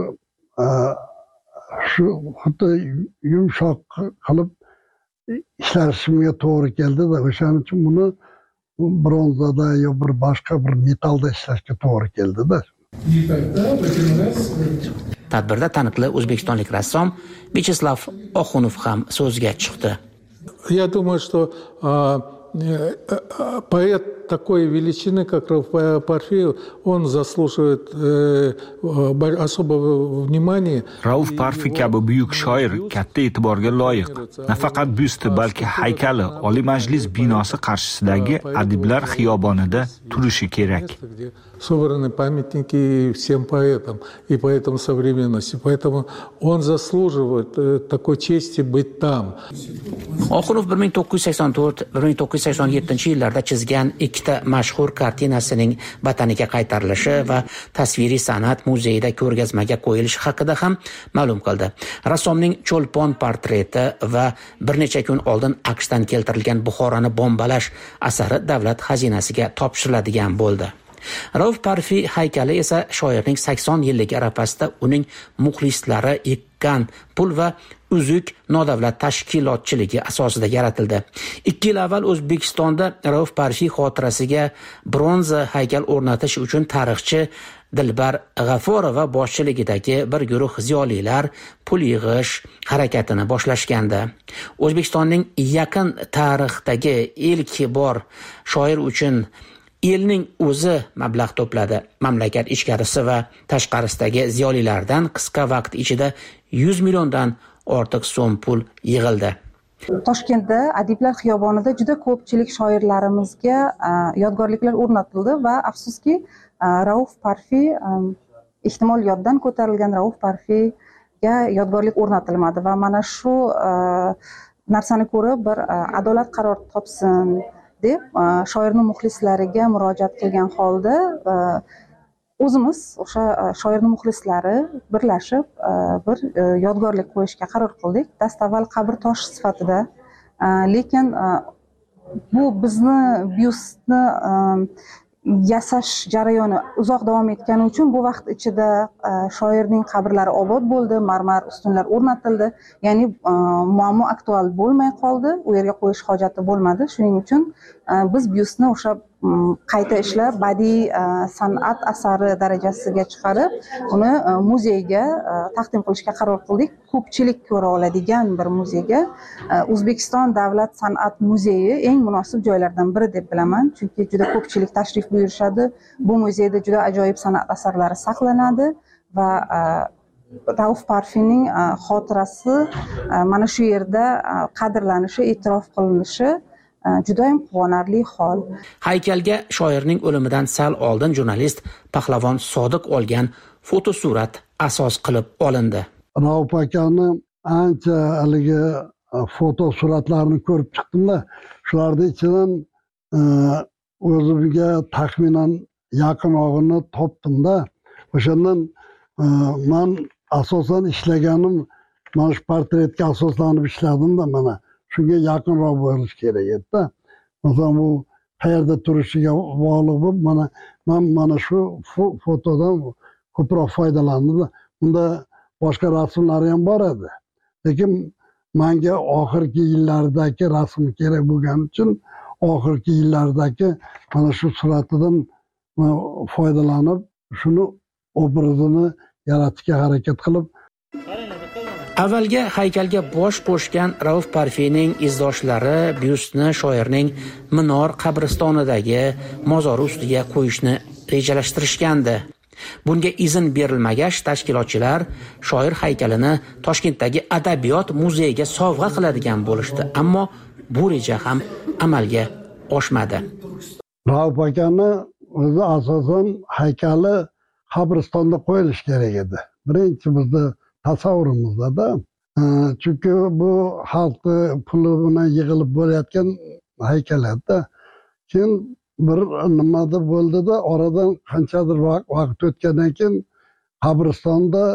shu xuddi yumshoq qilib ishlashimga to'g'ri keldi-da, o'shaning uchun buni bronzada yo bir boshqa bir metallda ishlashga to'g'ri keldi-da. Tadbirda taniqli o'zbekistonlik rassom Vyacheslav Oxunov ham so'zga chiqdi. Я думаю, что поэт такой величины, как Рауф Парфиев, он заслуживает э, особого внимания. Rauf Parfi kabi buyuk shoir katta e'tiborga loyiq. Nafaqat byusti, balki haykali Oliy Majlis binosi qarshisidagi Adiblar xiyobonida turishi kerak. Собраны памятники всем поэтам и поэтам современности. Поэтому он заслуживает такой чести быть там. Oxunov bir ming to'qqiz yuz sakson to'rt - bir ming to'qqiz yuz sakson yettinchi yillarda chizgan ikkita mashhur kartinasining vataniga qaytarilishi va tasviriy san'at muzeyida ko'rgazmaga qo'yilishi haqida ham ma'lum qildi. Rassomning cho'lpon portreti va bir necha kun oldin AQShdan keltirilgan Buxoroni bombalash asari davlat xazinasiga topshiriladigan bo'ldi. Rauf Parfi haykali esa shoirning sakson yilligi arafasida uning muxlislari ekkan pul va uzuk nodavlat tashkilotchiligi asosida yaratildi. ikki yil avval O'zbekistonda Rauf Parfi xotirasiga bronza haykal o'rnatish uchun tarixchi Dilbar G'aforova boshchiligidagi bir guruh ziyolilar pul yig'ish harakatini boshlashgandi. O'zbekistonning yaqin tarixdagi ilk bor shoir uchun elning o'zi mablag' to'pladi. Mamlakat ichkarisi va tashqarisidagi ziyolilardan qisqa vaqt ichida yuz milliondan ortiq so'm pul yig'ildi. Toshkentda Adiblar xiyobonida juda ko'pchilik shoirlarimizga yodgorliklar o'rnatildi va afsuski Rauf Parfi, ehtimol yoddan ko'tarilgan Rauf Parfiga yodgorlik o'rnatilmadi va mana shu narsani ko'rib bir adolat qaror topsin deb shoirning muxlislariga murojaat qilgan holda o'zimiz o'sha shoirni muxlislari birlashib bir yodgorlik qo'yishga qaror qildik. Dastavval qabr toshi sifatida, lekin bu bizni byustni yasash jarayoni uzoq davom etgani uchun bu vaqt ichida shoirning qabrlari obod bo'ldi, marmar ustunlar o'rnatildi. Ya'ni muammo aktual bo'lmay qoldi, u yerga qo'yish hojati bo'lmadi. Shuning uchun biz byustni o'sha qayta ishlab badiiy san'at asari darajasiga chiqarib, uni muzeyga taqdim qilishga qaror qildik. Ko'pchilik ko'ra oladigan bir muzeyga. O'zbekiston Davlat san'at muzeyi eng munosib joylardan biri deb bilaman, chunki juda ko'pchilik tashrif buyurishadi. Bu muzeyda juda ajoyib san'at asarlari saqlanadi va Rauf Parfining xotirasi mana shu yerda qadrlanishi, e'tirof qilinishi juda ham quvonarli hol. Haykalga shoirning o'limidan sal oldin jurnalist Pahlavon Sodiq olgan fotosurat asos qilib olindi. Rauf akani ancha haligi fotosuratlarini ko'rib chiqdimda, shularning ichidan o'zimga taxminan yaqinog'ini topdimda. O'shandan men asosan ishlaganim mana shu portretga asoslanib ishladimda, mana shunga yaqinroq bo'lish kerak edi. Masalan, bu qayerda turishiga bog'liq bo'lib, mana men mana shu fotodan ko'proq foydalandim. Bunda boshqa rasmlari ham bor edi. Lekin menga oxirgi yillardagi rasm kerak bo'lgani uchun oxirgi yillardagi mana shu suratidan foydalanib, shuni obrazini yaratishga harakat qilib. Avvalga haykalga bosh qo'shgan Rauf Parfining izdoshlari byustni shoirning Minor qabristonidagi mozori ustiga qo'yishni rejalashtirishgandi. Bunga izn berilmagach, tashkilotchilar shoir haykalini Toshkentdagi Adabiyot muzeyiga sovg'a qiladigan bo'lishdi, ammo bu reja ham amalga oshmadi. Rauf akani o'zi asosan haykali qabristonda qo'yilishi kerak edi. Birinchi bizni tasavvurimizda, chunki bu xalqni puli bilan yig'ilib bo'layotgan haykal edi. Keyin bir nimada bo'ldi-da, oradan qanchadir vaqt o'tgandan keyin qabristonda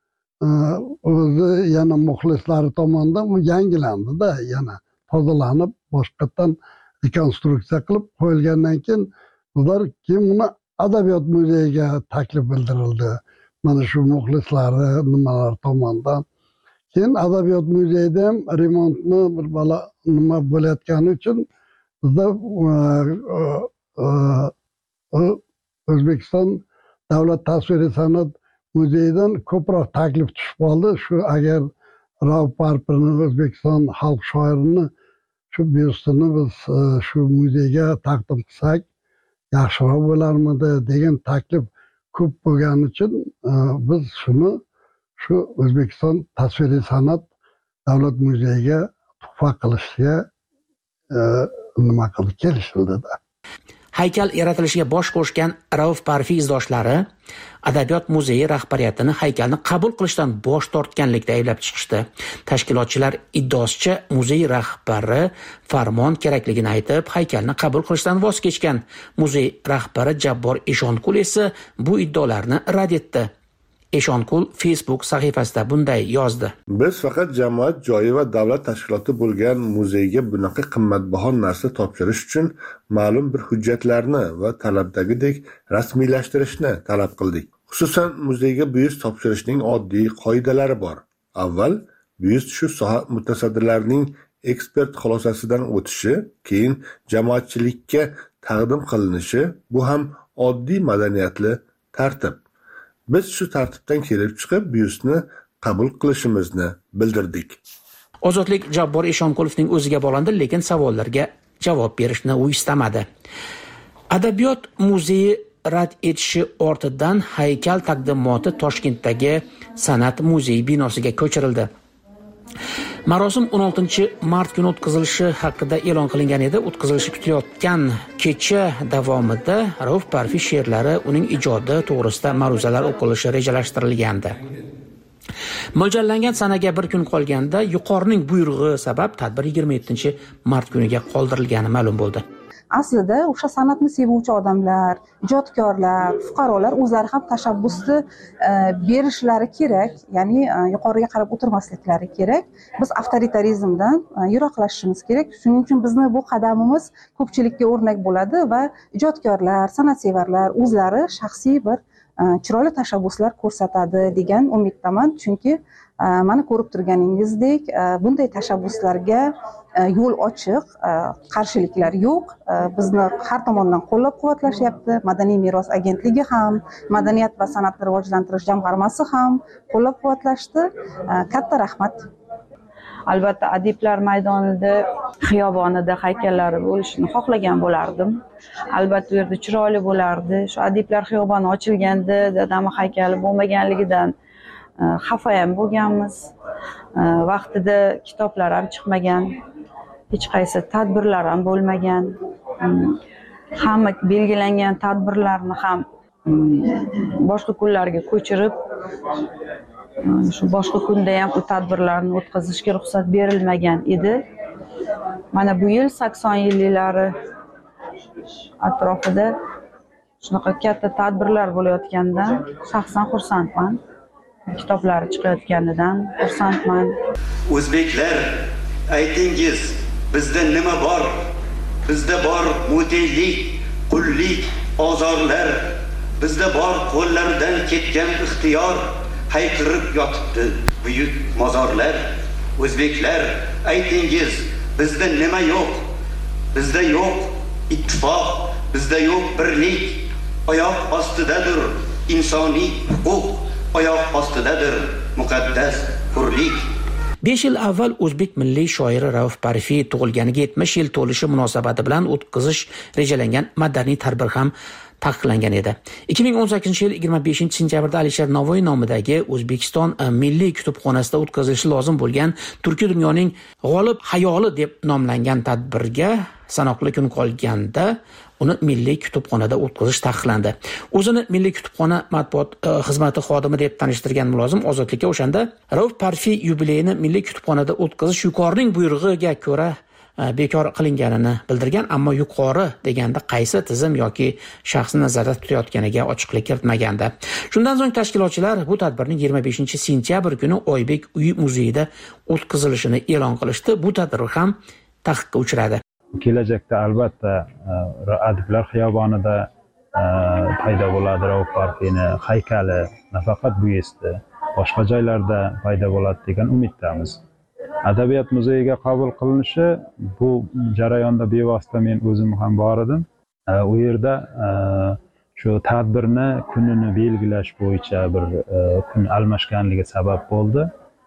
o'zi yana muxlislari tomonidan u yangilandi-da, yana tozalanib, boshqatdan rekonstruksiya qilib qo'yilgandan keyin ular keyin uni Adabiyot muzeyiga taklif bildirildi. Mana shu muxlislari nimalar tomonidan. Keyin Adabiyot muzeyida ham remontni bir bala nima bo'layotgani uchun bizda O'zbekiston Davlat tasviriy san'at muzeyidan ko'proq taklif tushib qoldi. Shu agar Rauf Parfining O'zbekiston xalq shoirini shu byustini biz shu muzeyga taqdim qilsak yaxshiroq bo'larmidi degan taklif ko'p bo'lgani uchun biz shuni shu O'zbekiston tasviriy san'at davlat muzeyiga tuhfa qilishga nima qildi, kelishildi-da. Haykal yaratilishiga bosh qo'shgan Rauf Parfi izdoshlari Adabiyot muzeyi rahbariyatini haykalni qabul qilishdan bosh tortganlikda ayblab chiqishdi. Tashkilotchilar iddaosicha muzey rahbari farmon kerakligini aytib, haykalni qabul qilishdan voz kechgan. Muzey rahbari Jabbor Eshonqul esa bu iddaolarni rad etdi. Eshonqul Facebook sahifasida bunday yozdi: Biz faqat jamoat joyi va davlat tashkiloti bo'lgan muzeyga bunaqa qimmatbaho narsa topshirish uchun ma'lum bir hujjatlarni va talabdagidek rasmiylashtirishni talab qildik. Xususan, muzeyga byust topshirishning oddiy qoidalari bor. Avval byust shu soha mutasaddilarining ekspert xulosasidan o'tishi, keyin jamoatchilikka taqdim qilinishi, bu ham oddiy madaniyatli tartib. Biz shu tartibdan kelib chiqib, byustni qabul qilishimizni bildirdik. Ozodlik Jabbor Eshonqulovning o'ziga bog'landi, lekin savollarga javob berishni u istamadi. Adabiyot muzeyi rad etishi ortidan haykal taqdimoti Toshkentdagi San'at muzeyi binosiga ko'chirildi. Marosim o'n oltinchi mart kuni o'tkazilishi haqida e'lon qilingan edi. O'tkazilishi kutilayotgan kecha davomida Rauf Parfi she'rlari, uning ijodi to'g'risida ma'ruzalar o'qilishi rejalashtirilgandi. Mo'ljallangan sanaga bir kun qolganda yuqorining buyrug'i sabab tadbir yigirma yettinchi mart kuniga qoldirilgani ma'lum bo'ldi. aslida o'sha san'atni sevuvchi odamlar, ijodkorlar, fuqarolar o'zlari ham tashabbusni berishlari kerak, ya'ni yuqoriga qarab o'tirmasliklari kerak. Biz avtoritarizmdan yiroqlashishimiz kerak. Shuning uchun bizni bu qadamimiz ko'pchilikka o'rnak bo'ladi va ijodkorlar, san'atsevarlar o'zlari shaxsiy bir chiroyli tashabbuslar ko'rsatadi degan umiddaman. Chunki mana ko'rib turganingizdek, bunday tashabbuslarga yo'l ochiq, qarshiliklar yo'q. Bizni har tomondan qo'llab-quvvatlashyapti. Madaniy meros agentligi ham, madaniyat va san'atni rivojlantirish jamg'armasi ham qo'llab-quvvatlashdi. Katta rahmat. Albatta adiblar maydonida, xiyobonida haykallari bo'lishini xohlagan bo'lardim. Albatta u yerda chiroyli bo'lardi. Shu adiblar xiyoboni ochilganda dadam haykali bo'lmaganligidan xafa ham bo'lganmiz. Vaqtida kitoblar ham chiqmagan, hech qaysi tadbirlar ham bo'lmagan. Hamma belgilangan tadbirlarni ham boshqa kunlarga ko'chirib, shu boshqa kunda ham u tadbirlarni o'tkazishga ruxsat berilmagan edi. Mana bu yil sakson yillari atrofida shunaqa katta tadbirlar bo'layotganidan shaxsan xursandman. Kitoblari chiqayotganidan xursandman. O'zbeklar, aytingiz, bizda nima bor? Bizda bor mutiylik, qullik, ozorlar. Bizda bor qo'llaridan ketgan ixtiyor, hayqirib yotibdi buyuk mozorlar. O'zbeklar, aytingiz, bizda nima yo'q? Bizda yo'q ittifoq, bizda yo'q birlik. Oyoq ostidadir insoniy huquq, oyoq ostidadir muqaddas hurlik. besh yil avval o'zbek milliy shoiri Rauf Parfiy tug'ilganiga yetmish yil to'lishi munosabati bilan o'tkazish rejalangan madaniy tadbir ham taqiqlangan edi. ikki ming o'n sakkizinchi yil yigirma beshinchi sentyabrda Alisher Navoiy nomidagi O'zbekiston Milliy kutubxonasida o'tkazilishi lozim bo'lgan Turki dunyoning g'olib hayoli deb nomlangan tadbirga sanoqli kun qolganda uni Milliy kutubxonada o'tkazish taqiqlandi. O'zini Milliy kutubxona matbuot xizmati xodimi deb tanishtirgan mulozim Ozodlikka o'shanda Rauf Parfiy yubileyini Milliy kutubxonada o'tkazish yuqorining buyrug'iga ko'ra bekor qilinganini bildirgan, ammo yuqori deganda qaysi tizim yoki shaxsni nazarda tutayotganiga ochiqlik kiritmagandi. Shundan so'ng tashkilotchilar bu tadbirning yigirma beshinchi sentyabr kuni Oybek uyi muzeyida o'tkazilishini e'lon qilishdi. Bu tadbir ham taqiqqa uchradi. Kelajakda albatta adiblar xiyobonida paydo bo'ladi Rauf Parfiyni haykali, nafaqat bu yerda, boshqa joylarda paydo bo'ladi degan umiddamiz. Adabiyot muzeyiga qabul qilinishi bu jarayonda bevosita men o'zim ham bor edim. U yerda shu tadbirni kunini belgilash bo'yicha bir kun almashganligi sabab bo'ldi.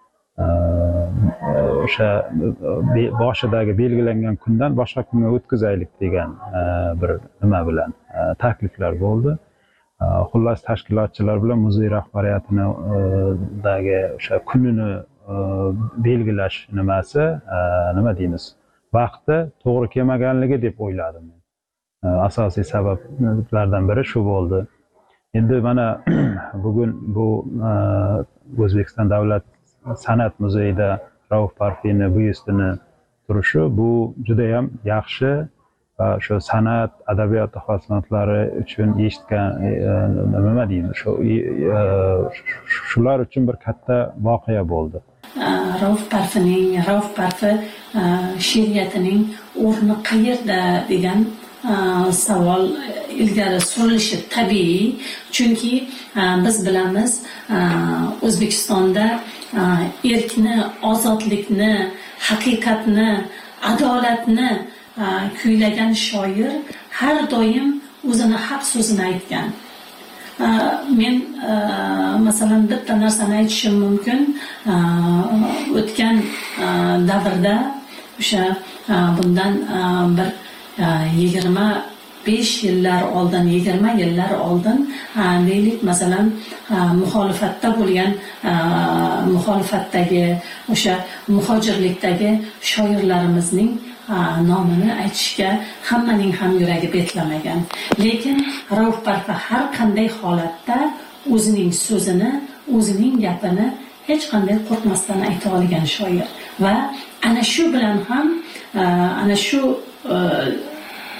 O'sha boshidagi belgilangan kundan boshqa kunga o'tkazaylik degan bir nima bilan takliflar bo'ldi. Xullas tashkilotchilar bilan muzey rahbariyatinidagi o'sha kunini belgilash nimasi, nima deymiz, vaqti to'g'ri kelmaganligi deb o'yladim. Asosiy sabablardan biri shu bo'ldi. Endi mana bugun bu O'zbekiston Davlat san'at muzeyida Rauf Parfiyni byustini turishi bu juda ham yaxshi va shu san'at, adabiyot xizmatlari uchun eshitgan nima deymiz, shu shular uchun bir katta voqea bo'ldi. Rauf Parfiyning, Rauf Parfiy she'riyatining o'rni qayerda degan savol ilgari surilishi tabiiy, chunki biz bilamiz O'zbekistonda erkni, ozodlikni, haqiqatni, adolatni kuylagan shoir har doim o'zini haq so'zini aytgan. Men masalan bitta narsani aytishim mumkin. O'tgan davrda o'sha bundan bir yigirma besh yillar oldin, yigirma yillar oldin deylik, masalan muxolifatda bo'lgan, muxolifatdagi o'sha muhojirlikdagi shoirlarimizning nomini aytishga hammaning ham yuragi betlamagan. Lekin Rauf Parfiy har qanday holatda o'zining so'zini, o'zining gapini hech qanday qo'rqmasdan ayta olgan shoir va ana shu bilan ham ana shu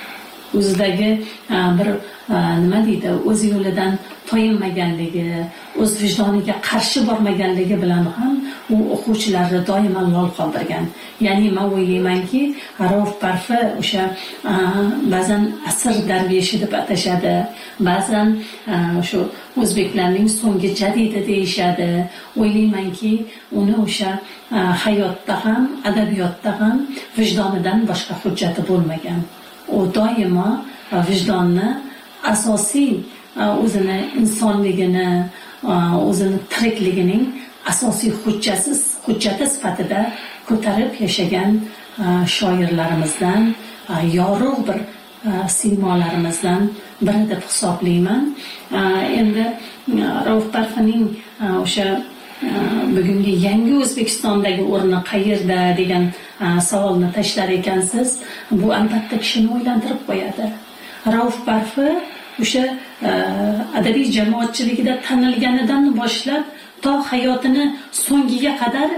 o'zidagi bir nima deydi, o'z yo'lidan toyinmaganligi, o'z vijdoniga qarshi bormaganligi bilan ham u o'quvchilarni doimo lol qoldirgan. Ya'ni men o'ylaymanki, Rauf Parfi o'sha ba'zan asr darveshi deb atashadi, ba'zan shu o'zbeklarning so'nggi jadidi deyishadi. O'ylaymanki, uni o'sha hayotda ham, adabiyotda ham vijdonidan boshqa hujjati bo'lmagan. U doimo vijdonni asosiy o'zini insonligini, o'zini tirikligining asosiy hujjati hujjati sifatida ko'tarib yashagan shoirlarimizdan, yorug' bir siymolarimizdan biri deb hisoblayman. Endi Rauf Parfining o'sha bugungi yangi O'zbekistondagi o'rni qayerda degan savolni tashlar ekansiz, bu albatta kishini o'ylantirib qo'yadi. Rauf Parfi o'sha adabiy jamoatchiligida tanilganidan boshlab to hayotini so'ngiga qadar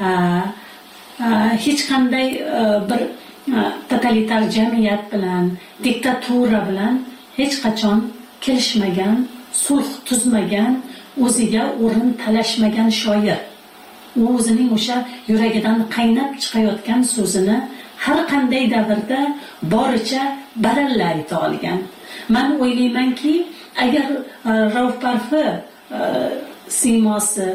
hech qanday bir totalitar jamiyat bilan, diktatura bilan hech qachon kelishmagan, sulh tuzmagan, o'ziga o'rin talashmagan shoir. U o'zining o'sha yuragidan qaynab chiqayotgan so'zini har qanday davrda boricha baralla ayta olgan. Men o'ylaymanki, agar Rauf Parfi siymosi,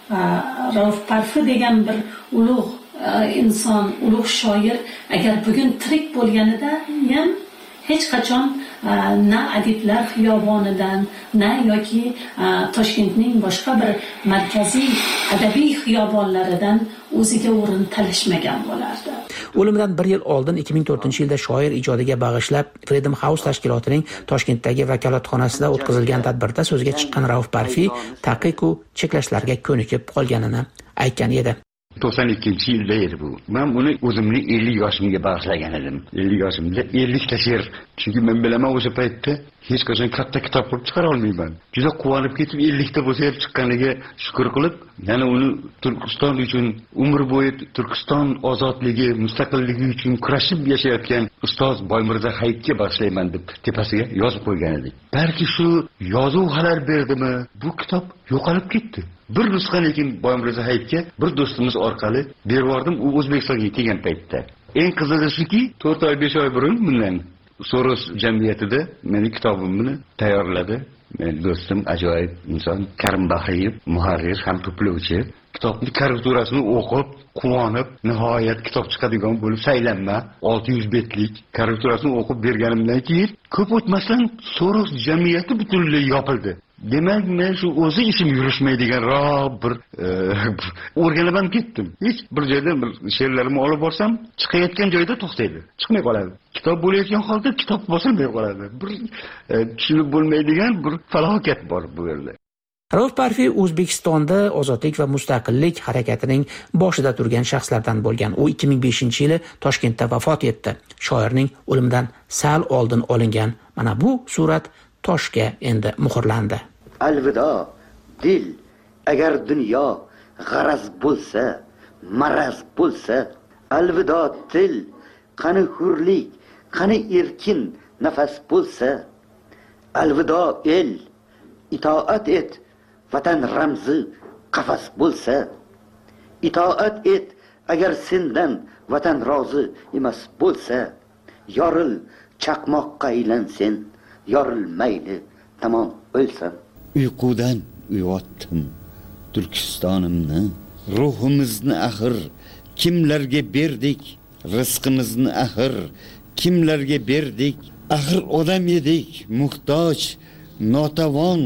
Rauf Parfi degan bir ulug' inson, ulug' shoir agar bugun tirik bo'lganida ham hech qachon na adiblar xiyobonidan, na yoki Toshkentning boshqa bir markaziy adabiy xiyobonlaridan o'ziga o'rin talashmagan bo'lardi. O'limidan bir yil oldin ikki ming to'rtinchi yilda shoir ijodiga bag'ishlab Freedom House tashkilotining Toshkentdagi vakolatxonasida o'tkazilgan tadbirda so'zga chiqqan Rauf Parfi taqiq-u cheklashlarga ko'nikib qolganini aytgan edi. to'qson ikkinchi yilda edi bu. Men buni o'zimning ellik yoshimga bag'ishlagan edim. ellik yoshimda ellik ta she'r. Chunki men bilaman o'sha paytda hech qachon katta kitob qilib chiqara olmayman. Juda quvonib ketib ellik ta bo'lsa ham chiqqaniga shukr qilib, yana uni Turkiston uchun umr bo'yi Turkiston ozodligi, mustaqilligi uchun kurashib yashayotgan ustoz Boymirza Hayitga bag'ishlayman deb tepasiga yozib qo'ygan edik. Balki shu yozuv xabar berdimi, bu kitob yo'qolib ketdi. Bir nusxa lekin Boymirza Hayitga bir do'stimiz orqali berib yubordim, u O'zbekistonga kelgan paytda. Eng qizig'i shuki, to'rt oy besh oy burun bundan Soros jamiyatida meni kitobimni tayyorladi. Men do'stim ajoyib inson Karim Bahriyev, muharrir ham to'plovchi, kitobning karikaturasini o'qib, quvonib, nihoyat kitob chiqadigan bo'lib saylanma olti yuz betlik karikaturasini o'qib berganimdan keyin ko'p o'tmasdan Soros jamiyati butunlay yopildi. Demak, men shu o'zi ishim yurishmaydigan rob bir o'rganib ham ketdim. Hech bir joyda bir she'rlarimni olib borsam, chiqayotgan joyda to'xtaydi, chiqmay qoladi. Kitob bo'layotgan holda kitob bosilmay qoladi. Bir tushunib bo'lmaydigan bir falokat bor bu yerda. Rauf Parfi O'zbekistonda ozodlik va mustaqillik harakatining boshida turgan shaxslardan bo'lgan. U ikki ming beshinchi yili Toshkentda vafot etdi. Shoirning o'limidan sal oldin olingan mana bu surat toshga endi muhrlandi. Alvido dil, agar dunyo g'araz bo'lsa, maraz bo'lsa, alvido til, qani hurlik, qani erkin nafas bo'lsa, alvido el, itoat et, vatan ramzi qafas bo'lsa, itoat et, agar sendan vatan rozi emas bo'lsa, yoril chaqmoqqa aylansen, yorilmayli tamom o'lsam. Uyqudan uyg'otdim Turkistonimni, ruhimizni axir kimlarga berdik, rizqimizni axir kimlarga berdik, axir odam edik, muhtoj, notavon,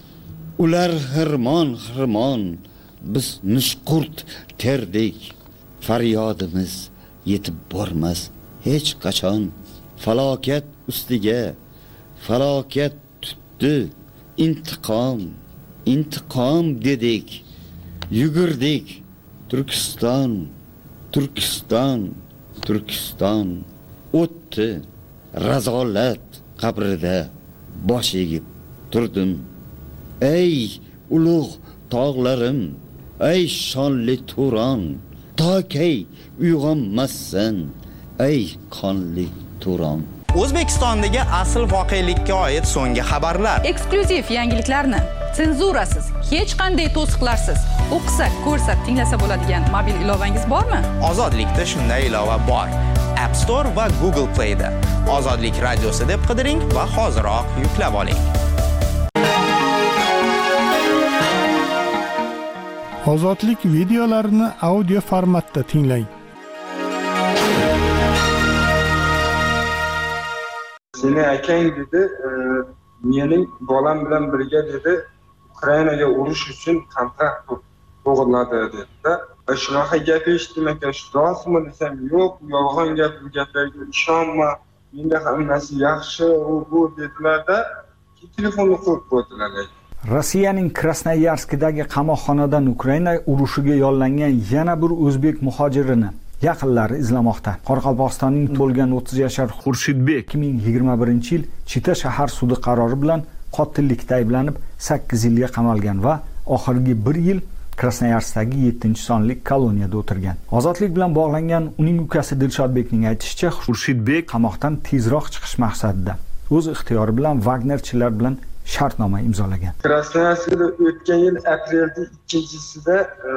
ular xirmon xirmon, biz nushqurt terdik, faryodimiz yetib bormas hech qachon, falokat ustiga falokat tutdi, intiqom, intiqom dedik, yugurdik, Turkiston, Turkiston, Turkiston, o'tdi, razolat qabrida bosh egib turdim. Ey ulug' tog'larim, ey shonli Turon, tokay uyg'onmassan, ey qonli Turon. O'zbekistondagi asl voqelikka oid so'nggi xabarlar. Eksklyuziv yangiliklarni senzurasiz, hech qanday to'siqlarsiz o'qisa, ko'rsa, tinglasa bo'ladigan mobil ilovangiz bormi? Ozodlikda shunday ilova bor. App Store va Google Play da Ozodlik radiosi deb qidiring va hoziroq yuklab oling. Ozodlik videolarini audio formatda tinglang. Seni akang dedi, mening bolam bilan birga dedi, Ukrainaga urush uchun kontrakt to'g'riladi dedi-da. Shunaqa gap eshitdim ekan, rostmi desam, yo'q, yolg'on gap, bu gaplarga ishonma. Menda hammasi yaxshi, u bu dedilar-da, telefonni qo'yib qo'ydilar. Rossiyaning Krasnoyarskdagi qamoqxonadan Ukraina urushiga yollangan yana bir o'zbek muhojirini yaqinlari izlamoqda. Qoraqalpog'istonning to'lgan o'ttiz yashar Xurshidbek ikki ming yigirma birinchi yil Chita shahar sudi qarori bilan qotillikda ayblanib sakkiz yilga qamalgan va oxirgi bir yil Krasnoyarskdagi yettinchi sonli koloniyada o'tirgan. Ozodlik bilan bog'langan uning ukasi Dilshodbekning aytishicha, Xurshidbek qamoqdan tezroq chiqish maqsadida o'z ixtiyori bilan Wagnerchilar bilan shartnoma imzolagan. Krasnoyarskda o'tgan yil aprelda ikkinchisida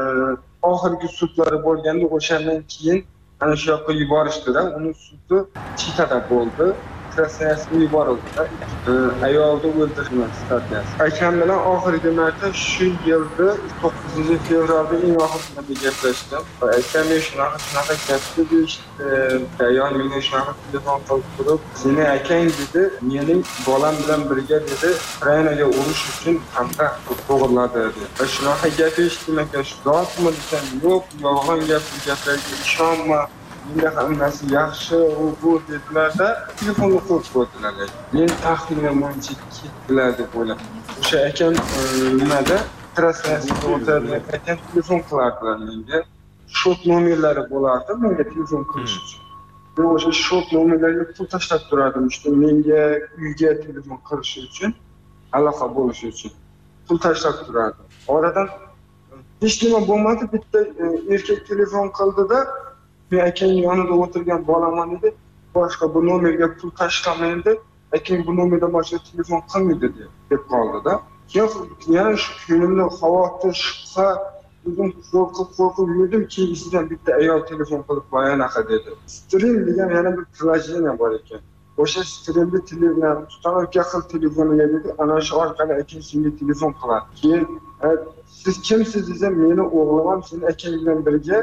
oxirgi sudlari bo'lganda, o'shandan keyin ana shu yoqqa yuborishdi-da, uning sudi Chitada bo'ldi. Krasnoyarskga yuborildi. Ayolni o'ldirgan statyasi. Akam bilan oxirgi marta shu yilda to'qqizinchi fevralda eng oxirida gaplashdim. Akam shunaqa shunaqa gapni deyishdi. Ayol menga shunaqa telefon qilib turib, seni akang dedi, mening bolam bilan birga dedi, Ukrainaga urush uchun kontrakt to'g'riladi dedi. Va shunaqa gap eshitdim ekan, rostmi desam, yo'q, yolg'on gap, bu gaplarga ishonma. Menda hammasi yaxshi, u bu dedilar-da, telefonni qo'yib qo'ydilar. Men taxminan bo'yicha ketdilar deb o'yladim. O'sha akam nimada Krasnoyarskda o'tirgan ekan, telefon qilardilar menga. Shot nomerlari bo'lardi, menga telefon qilish uchun. Men o'sha shot nomerlarga pul tashlab turardim, işte menga uyga telefon qilish uchun, aloqa bo'lish uchun pul tashlab turardim. Oradan hech nima bo'lmadi, bitta erkak telefon qildi-da, men akang yonida o'tirgan bolaman dedi, boshqa bu nomerga pul tashlamaydi, akang bu nomerdan boshqa telefon qilmaydi deb qoldi-da. Yana shu kunimda xavotir, shubha, o'zim qo'rqib qo'rqib yurdim, keyingidan bitta ayol telefon qilib qo'yanaqa dedi. Stream degan yana bir priложение bor ekan. O'sha streamda telefon tutanib qil telefoniga dedi, ana shu orqali akang senga telefon qiladi. Keyin siz kimsiz desam, meni o'g'lim seni akang bilan birga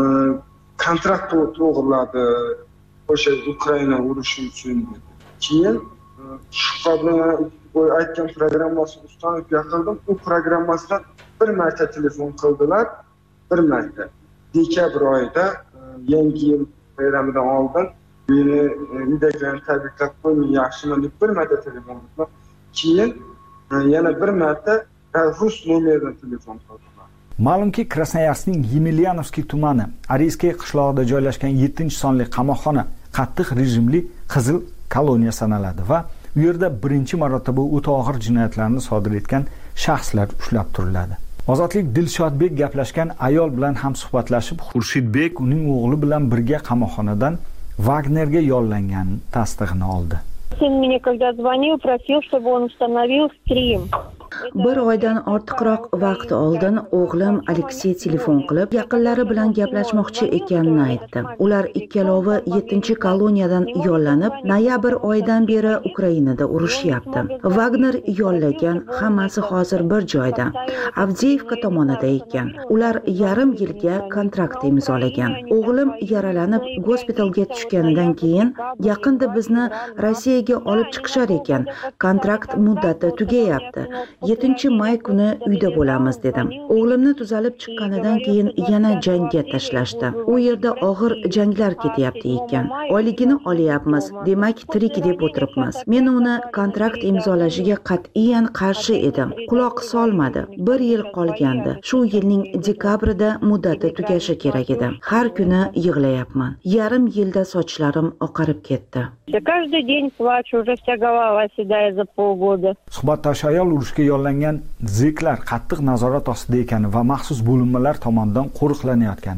kontrakt to'g'riladi o'sha Ukraina urushi uchun dedi. Keyin shu bilan aytgan programmasini ustanib gapirdim. U programmasidan bir marta telefon qildilar, bir marta. Dekabr oyida yangi yil bayramidan oldin meni uydagilarni tabriklab qo'ying, yaxshimi deb bir marta telefon qildilar. Keyin yana bir marta rus nomeridan telefon qildilar. Ma'lumki, Krasnoyarskning Yemelianovskiy tumani Ariyskiy qishlog'ida joylashgan yettinchi sonli qamoqxona qattiq rejimli qizil koloniya sanaladi va u yerda birinchi marotaba o'ta og'ir jinoyatlarni sodir etgan shaxslar ushlab turiladi. Ozodlik Dilshodbek gaplashgan ayol bilan ham suhbatlashib, Xurshidbek uning o'g'li bilan birga qamoqxonadan Wagnerga yollanganini tasdig'ini oldi. Сын мне когда звонил, просил, чтобы он установил стрим. Bir oydan ortiqroq vaqt oldin o'g'lim Aleksey telefon qilib, yaqinlari bilan gaplashmoqchi ekanini aytdi. Ular ikkalovi yettinchi koloniyadan yollanib, noyabr oyidan beri Ukrainada urushyapti. Wagner yollagan, hammasi hozir bir joyda. Avdiyevka tomonida ekan. Ular yarim yilga kontrakt imzolagan. O'g'lim yaralanib gospitalga tushganidan keyin yaqinda bizni Rossiyaga olib chiqishar ekan. Kontrakt muddati tugayapti. yettinchi may kuni uyda bo'lamiz dedim. O'g'limni tuzalib chiqqanidan keyin yana jangga tashlashdi. U yerda og'ir janglar ketyapti ekan. Oyligini olyapmiz, demak tirik deb o'tiribmiz. Men uni kontrakt imzolashiga qat'iyan qarshi edim. Quloq solmadi. Bir yil qolgandi. Shu yilning dekabrida muddati tugashi kerak edi. Har kuni yig'layapman. Yarim yilda sochlarim oqarib ketdi. Каждый день плачу, уже вся голова седает за полгода. Suhbatdosh ayol urushga yollangan zeklar qattiq nazorat ostida ekani va maxsus bo'linmalar tomonidan qo'riqlanayotgani,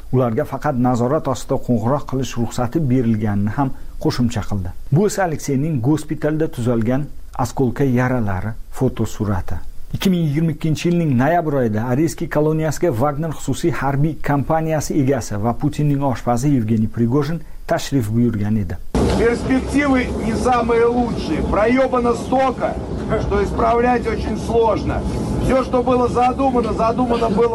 ularga faqat nazorat ostida qo'ng'iroq qilish ruxsati berilganini ham qo'shimcha qildi. Bu esa Alekseyning gospitalda tuzalgan askolka yaralari fotosurati. ikki ming yigirma ikkinchi yilning noyabr oyida Ariyskiy koloniyasiga Wagner xususiy harbiy kompaniyasi egasi va Putinning oshpazi Yevgeniy Prigojin tashrif buyurgan edi. Перспективы не самые лучшие. Проебано столько, что исправлять очень сложно. Все, что было задумано, задумано было.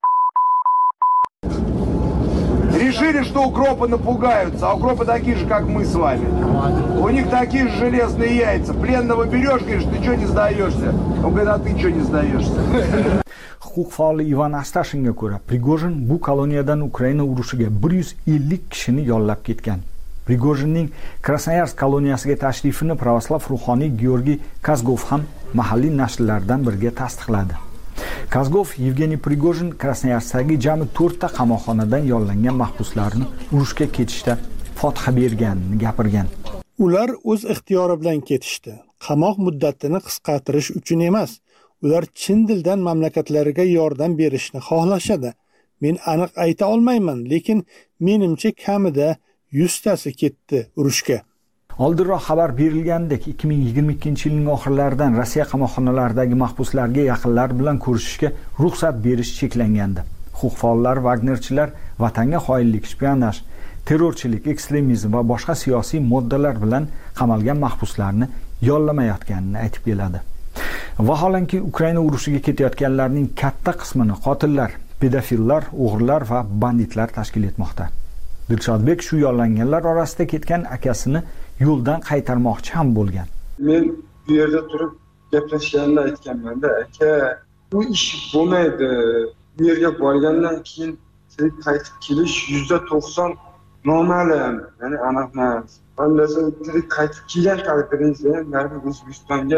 Решили, что укропы напугаются, а укропы такие же, как мы с вами. У них такие же железные яйца. Пленного берешь, говоришь, ты что не сдаешься? Он говорит, а ты что не сдаешься? Huquq faoli Ivan Astashinga ko'ra, Prigojin bu koloniyadan Ukraina urushiga bir yuz ellik kishini yollab ketgan. Prigojinning Krasnoyarsk koloniyasiga tashrifini pravoslav ruhoniy Georgiy Kazgov ham mahalliy nashrlardan biriga tasdiqladi. Kazgov Yevgeniy Prigojin Krasnoyarskdagi jami to'rtta qamoqxonadan yollangan mahbuslarni urushga ketishda fotiha berganini gapirgan. Ular o'z ixtiyori bilan ketishdi. Qamoq muddatini qisqartirish uchun emas, ular chin dildan mamlakatlariga yordam berishni xohlashadi. Men aniq ayta olmayman, lekin menimcha kamida yuztasi ketdi urushga. Oldinroq xabar berilgandek, ikki ming yigirma ikkinchi yilning oxirlaridan Rossiya qamoqxonalaridagi mahbuslarga yaqinlar bilan ko'rishishga ruxsat berish cheklangandi. Huquq faollari Wagnerchilar vatanga xoinlik, shpionaj, terrorchilik, ekstremizm va boshqa siyosiy moddalar bilan qamalgan mahbuslarni yollamayotganini aytib keladi. Vaholanki Ukraina urushiga ketayotganlarning katta qismini qotillar, pedofillar, o'g'rilar va banditlar tashkil etmoqda. Dilshodbek shu yollanganlar orasida ketgan akasini yo'ldan qaytarmoqchi ham bo'lgan. Men bu yerda turib gaplashganimda aytganman-da, aka, bu ish bo'lmaydi. Bu yerga borgandan keyin tirik qaytib kelish yuzda to'qson noma'lum, ya'ni aniq emas. Bandasi tirik qaytib kelgan taqdiringizda ham O'zbekistonga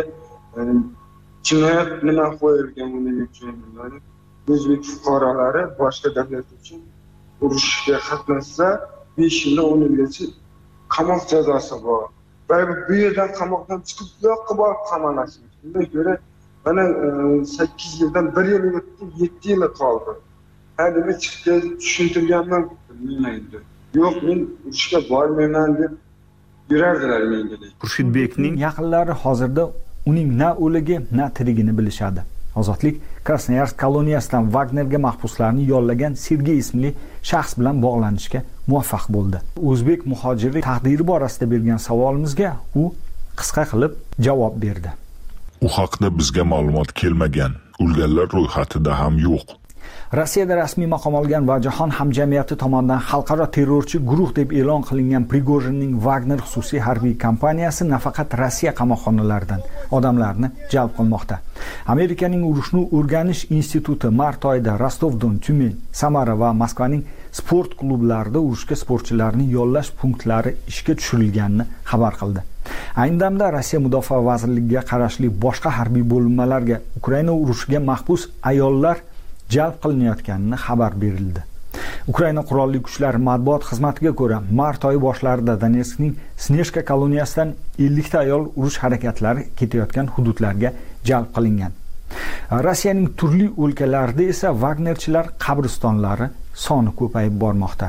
jinoyat nima qo'yilgan uning uchun, ya'ni o'zbek fuqarolari boshqa davlat uchun urushga qatnashsa besh yildan o'n yilgacha qamoq jazosi bor. Va bu yerdan qamoqdan chiqib bu yoqqa borib qamalasiz. Bunga ko'ra mana sakkiz yildan bir yil o'tdi, yetti yil qoldi. Ha, nima chiqdi tushuntirganman bilmaydi. Yo'q, men urushga bormayman deb yurardilar menga. Xurshidbekning yaqinlari hozirda uning na o'ligi, na tirigini bilishadi. Ozodlik Krasnoyarsk koloniyasidan Wagnerga mahbuslarni yollagan Sergey ismli shaxs bilan bog'lanishga muvaffaq bo'ldi. O'zbek muhojiri taqdiri borasida bergan savolimizga u qisqa qilib javob berdi. U haqda bizga ma'lumot kelmagan, o'lganlar ro'yxatida ham yo'q. Rossiyada rasmiy maqom olgan va jahon hamjamiyati tomonidan xalqaro terrorchi guruh deb e'lon qilingan Prigojinning Wagner xususiy harbiy kompaniyasi nafaqat Rossiya qamoqxonalaridan odamlarni jalb qilmoqda. Amerikaning urushni o'rganish instituti mart oyida Rostov-Don, Tyumen, Samara va Moskvaning sport klublarida urushga sportchilarni yollash punktlari ishga tushirilganini xabar qildi. Ayni damda Rossiya Mudofaa vazirligiga qarashli boshqa harbiy bo'linmalarga Ukraina urushiga mahbus ayollar jalb qilinayotganini xabar berildi. Ukraina qurolli kuchlari matbuot xizmatiga ko'ra, mart oyi boshlarida Donetskning Sneshka koloniyasidan ellik ta ayol urush harakatlari ketayotgan hududlarga jalb qilingan. Rossiyaning turli o'lkalarida esa Wagnerchilar qabristonlari soni ko'payib bormoqda.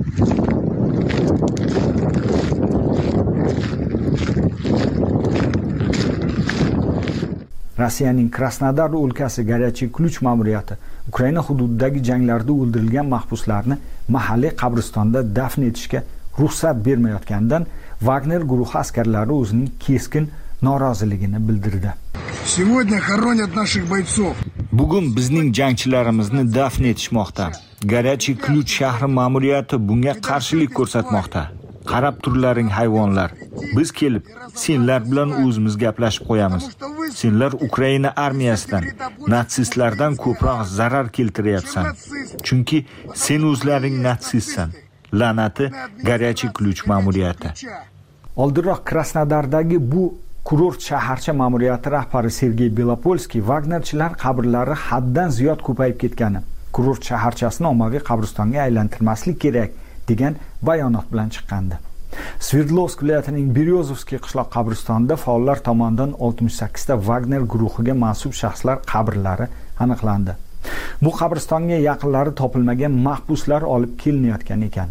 Rossiyaning Krasnodar o'lkasi Горячий Ключ ma'muriyati Ukraina hududidagi janglarda o'ldirilgan mahbuslarni mahalliy qabristonda dafn etishga ruxsat bermayotganidan Wagner guruhi askarlari o'zining keskin noroziligini bildirdi. Сегодня хоронят наших бойцов. Bugun bizning jangchilarimizni dafn etishmoqda. Горячий Ключ shahri ma'muriyati bunga qarshilik ko'rsatmoqda. Qarab turlaring hayvonlar. Biz kelib, senlar bilan o'zimiz gaplashib qo'yamiz. Senlar Ukraina armiyasidan, natsistlardan ko'proq zarar keltiryapsan. Chunki sen o'zlaring natsistsan. La'nati Горячий Ключ ma'muriyati. Oldinroq Krasnodardagi bu kurort shaharcha ma'muriyati rahbari Sergey Belopolskiy Wagnerchilar qabrlari haddan ziyod ko'payib ketgani, kurort shaharchasini ommaviy qabristonga aylantirmaslik kerak degan bayonot bilan chiqqandi. Sverdlovsk viloyatining Beryozovskiy qishloq qabristonida faollar tomonidan oltmish sakkiz ta Wagner guruhiga mansub shaxslar qabrlari aniqlandi. Bu qabristonga yaqinlari topilmagan mahbuslar olib kelinayotgan ekan.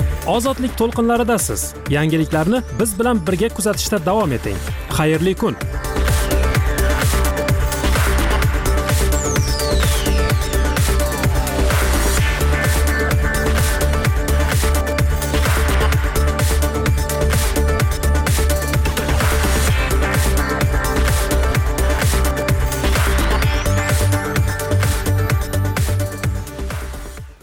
Ozodlik to'lqinlaridasiz. Yangiliklarni biz bilan birga kuzatishda davom eting. Xayrli kun.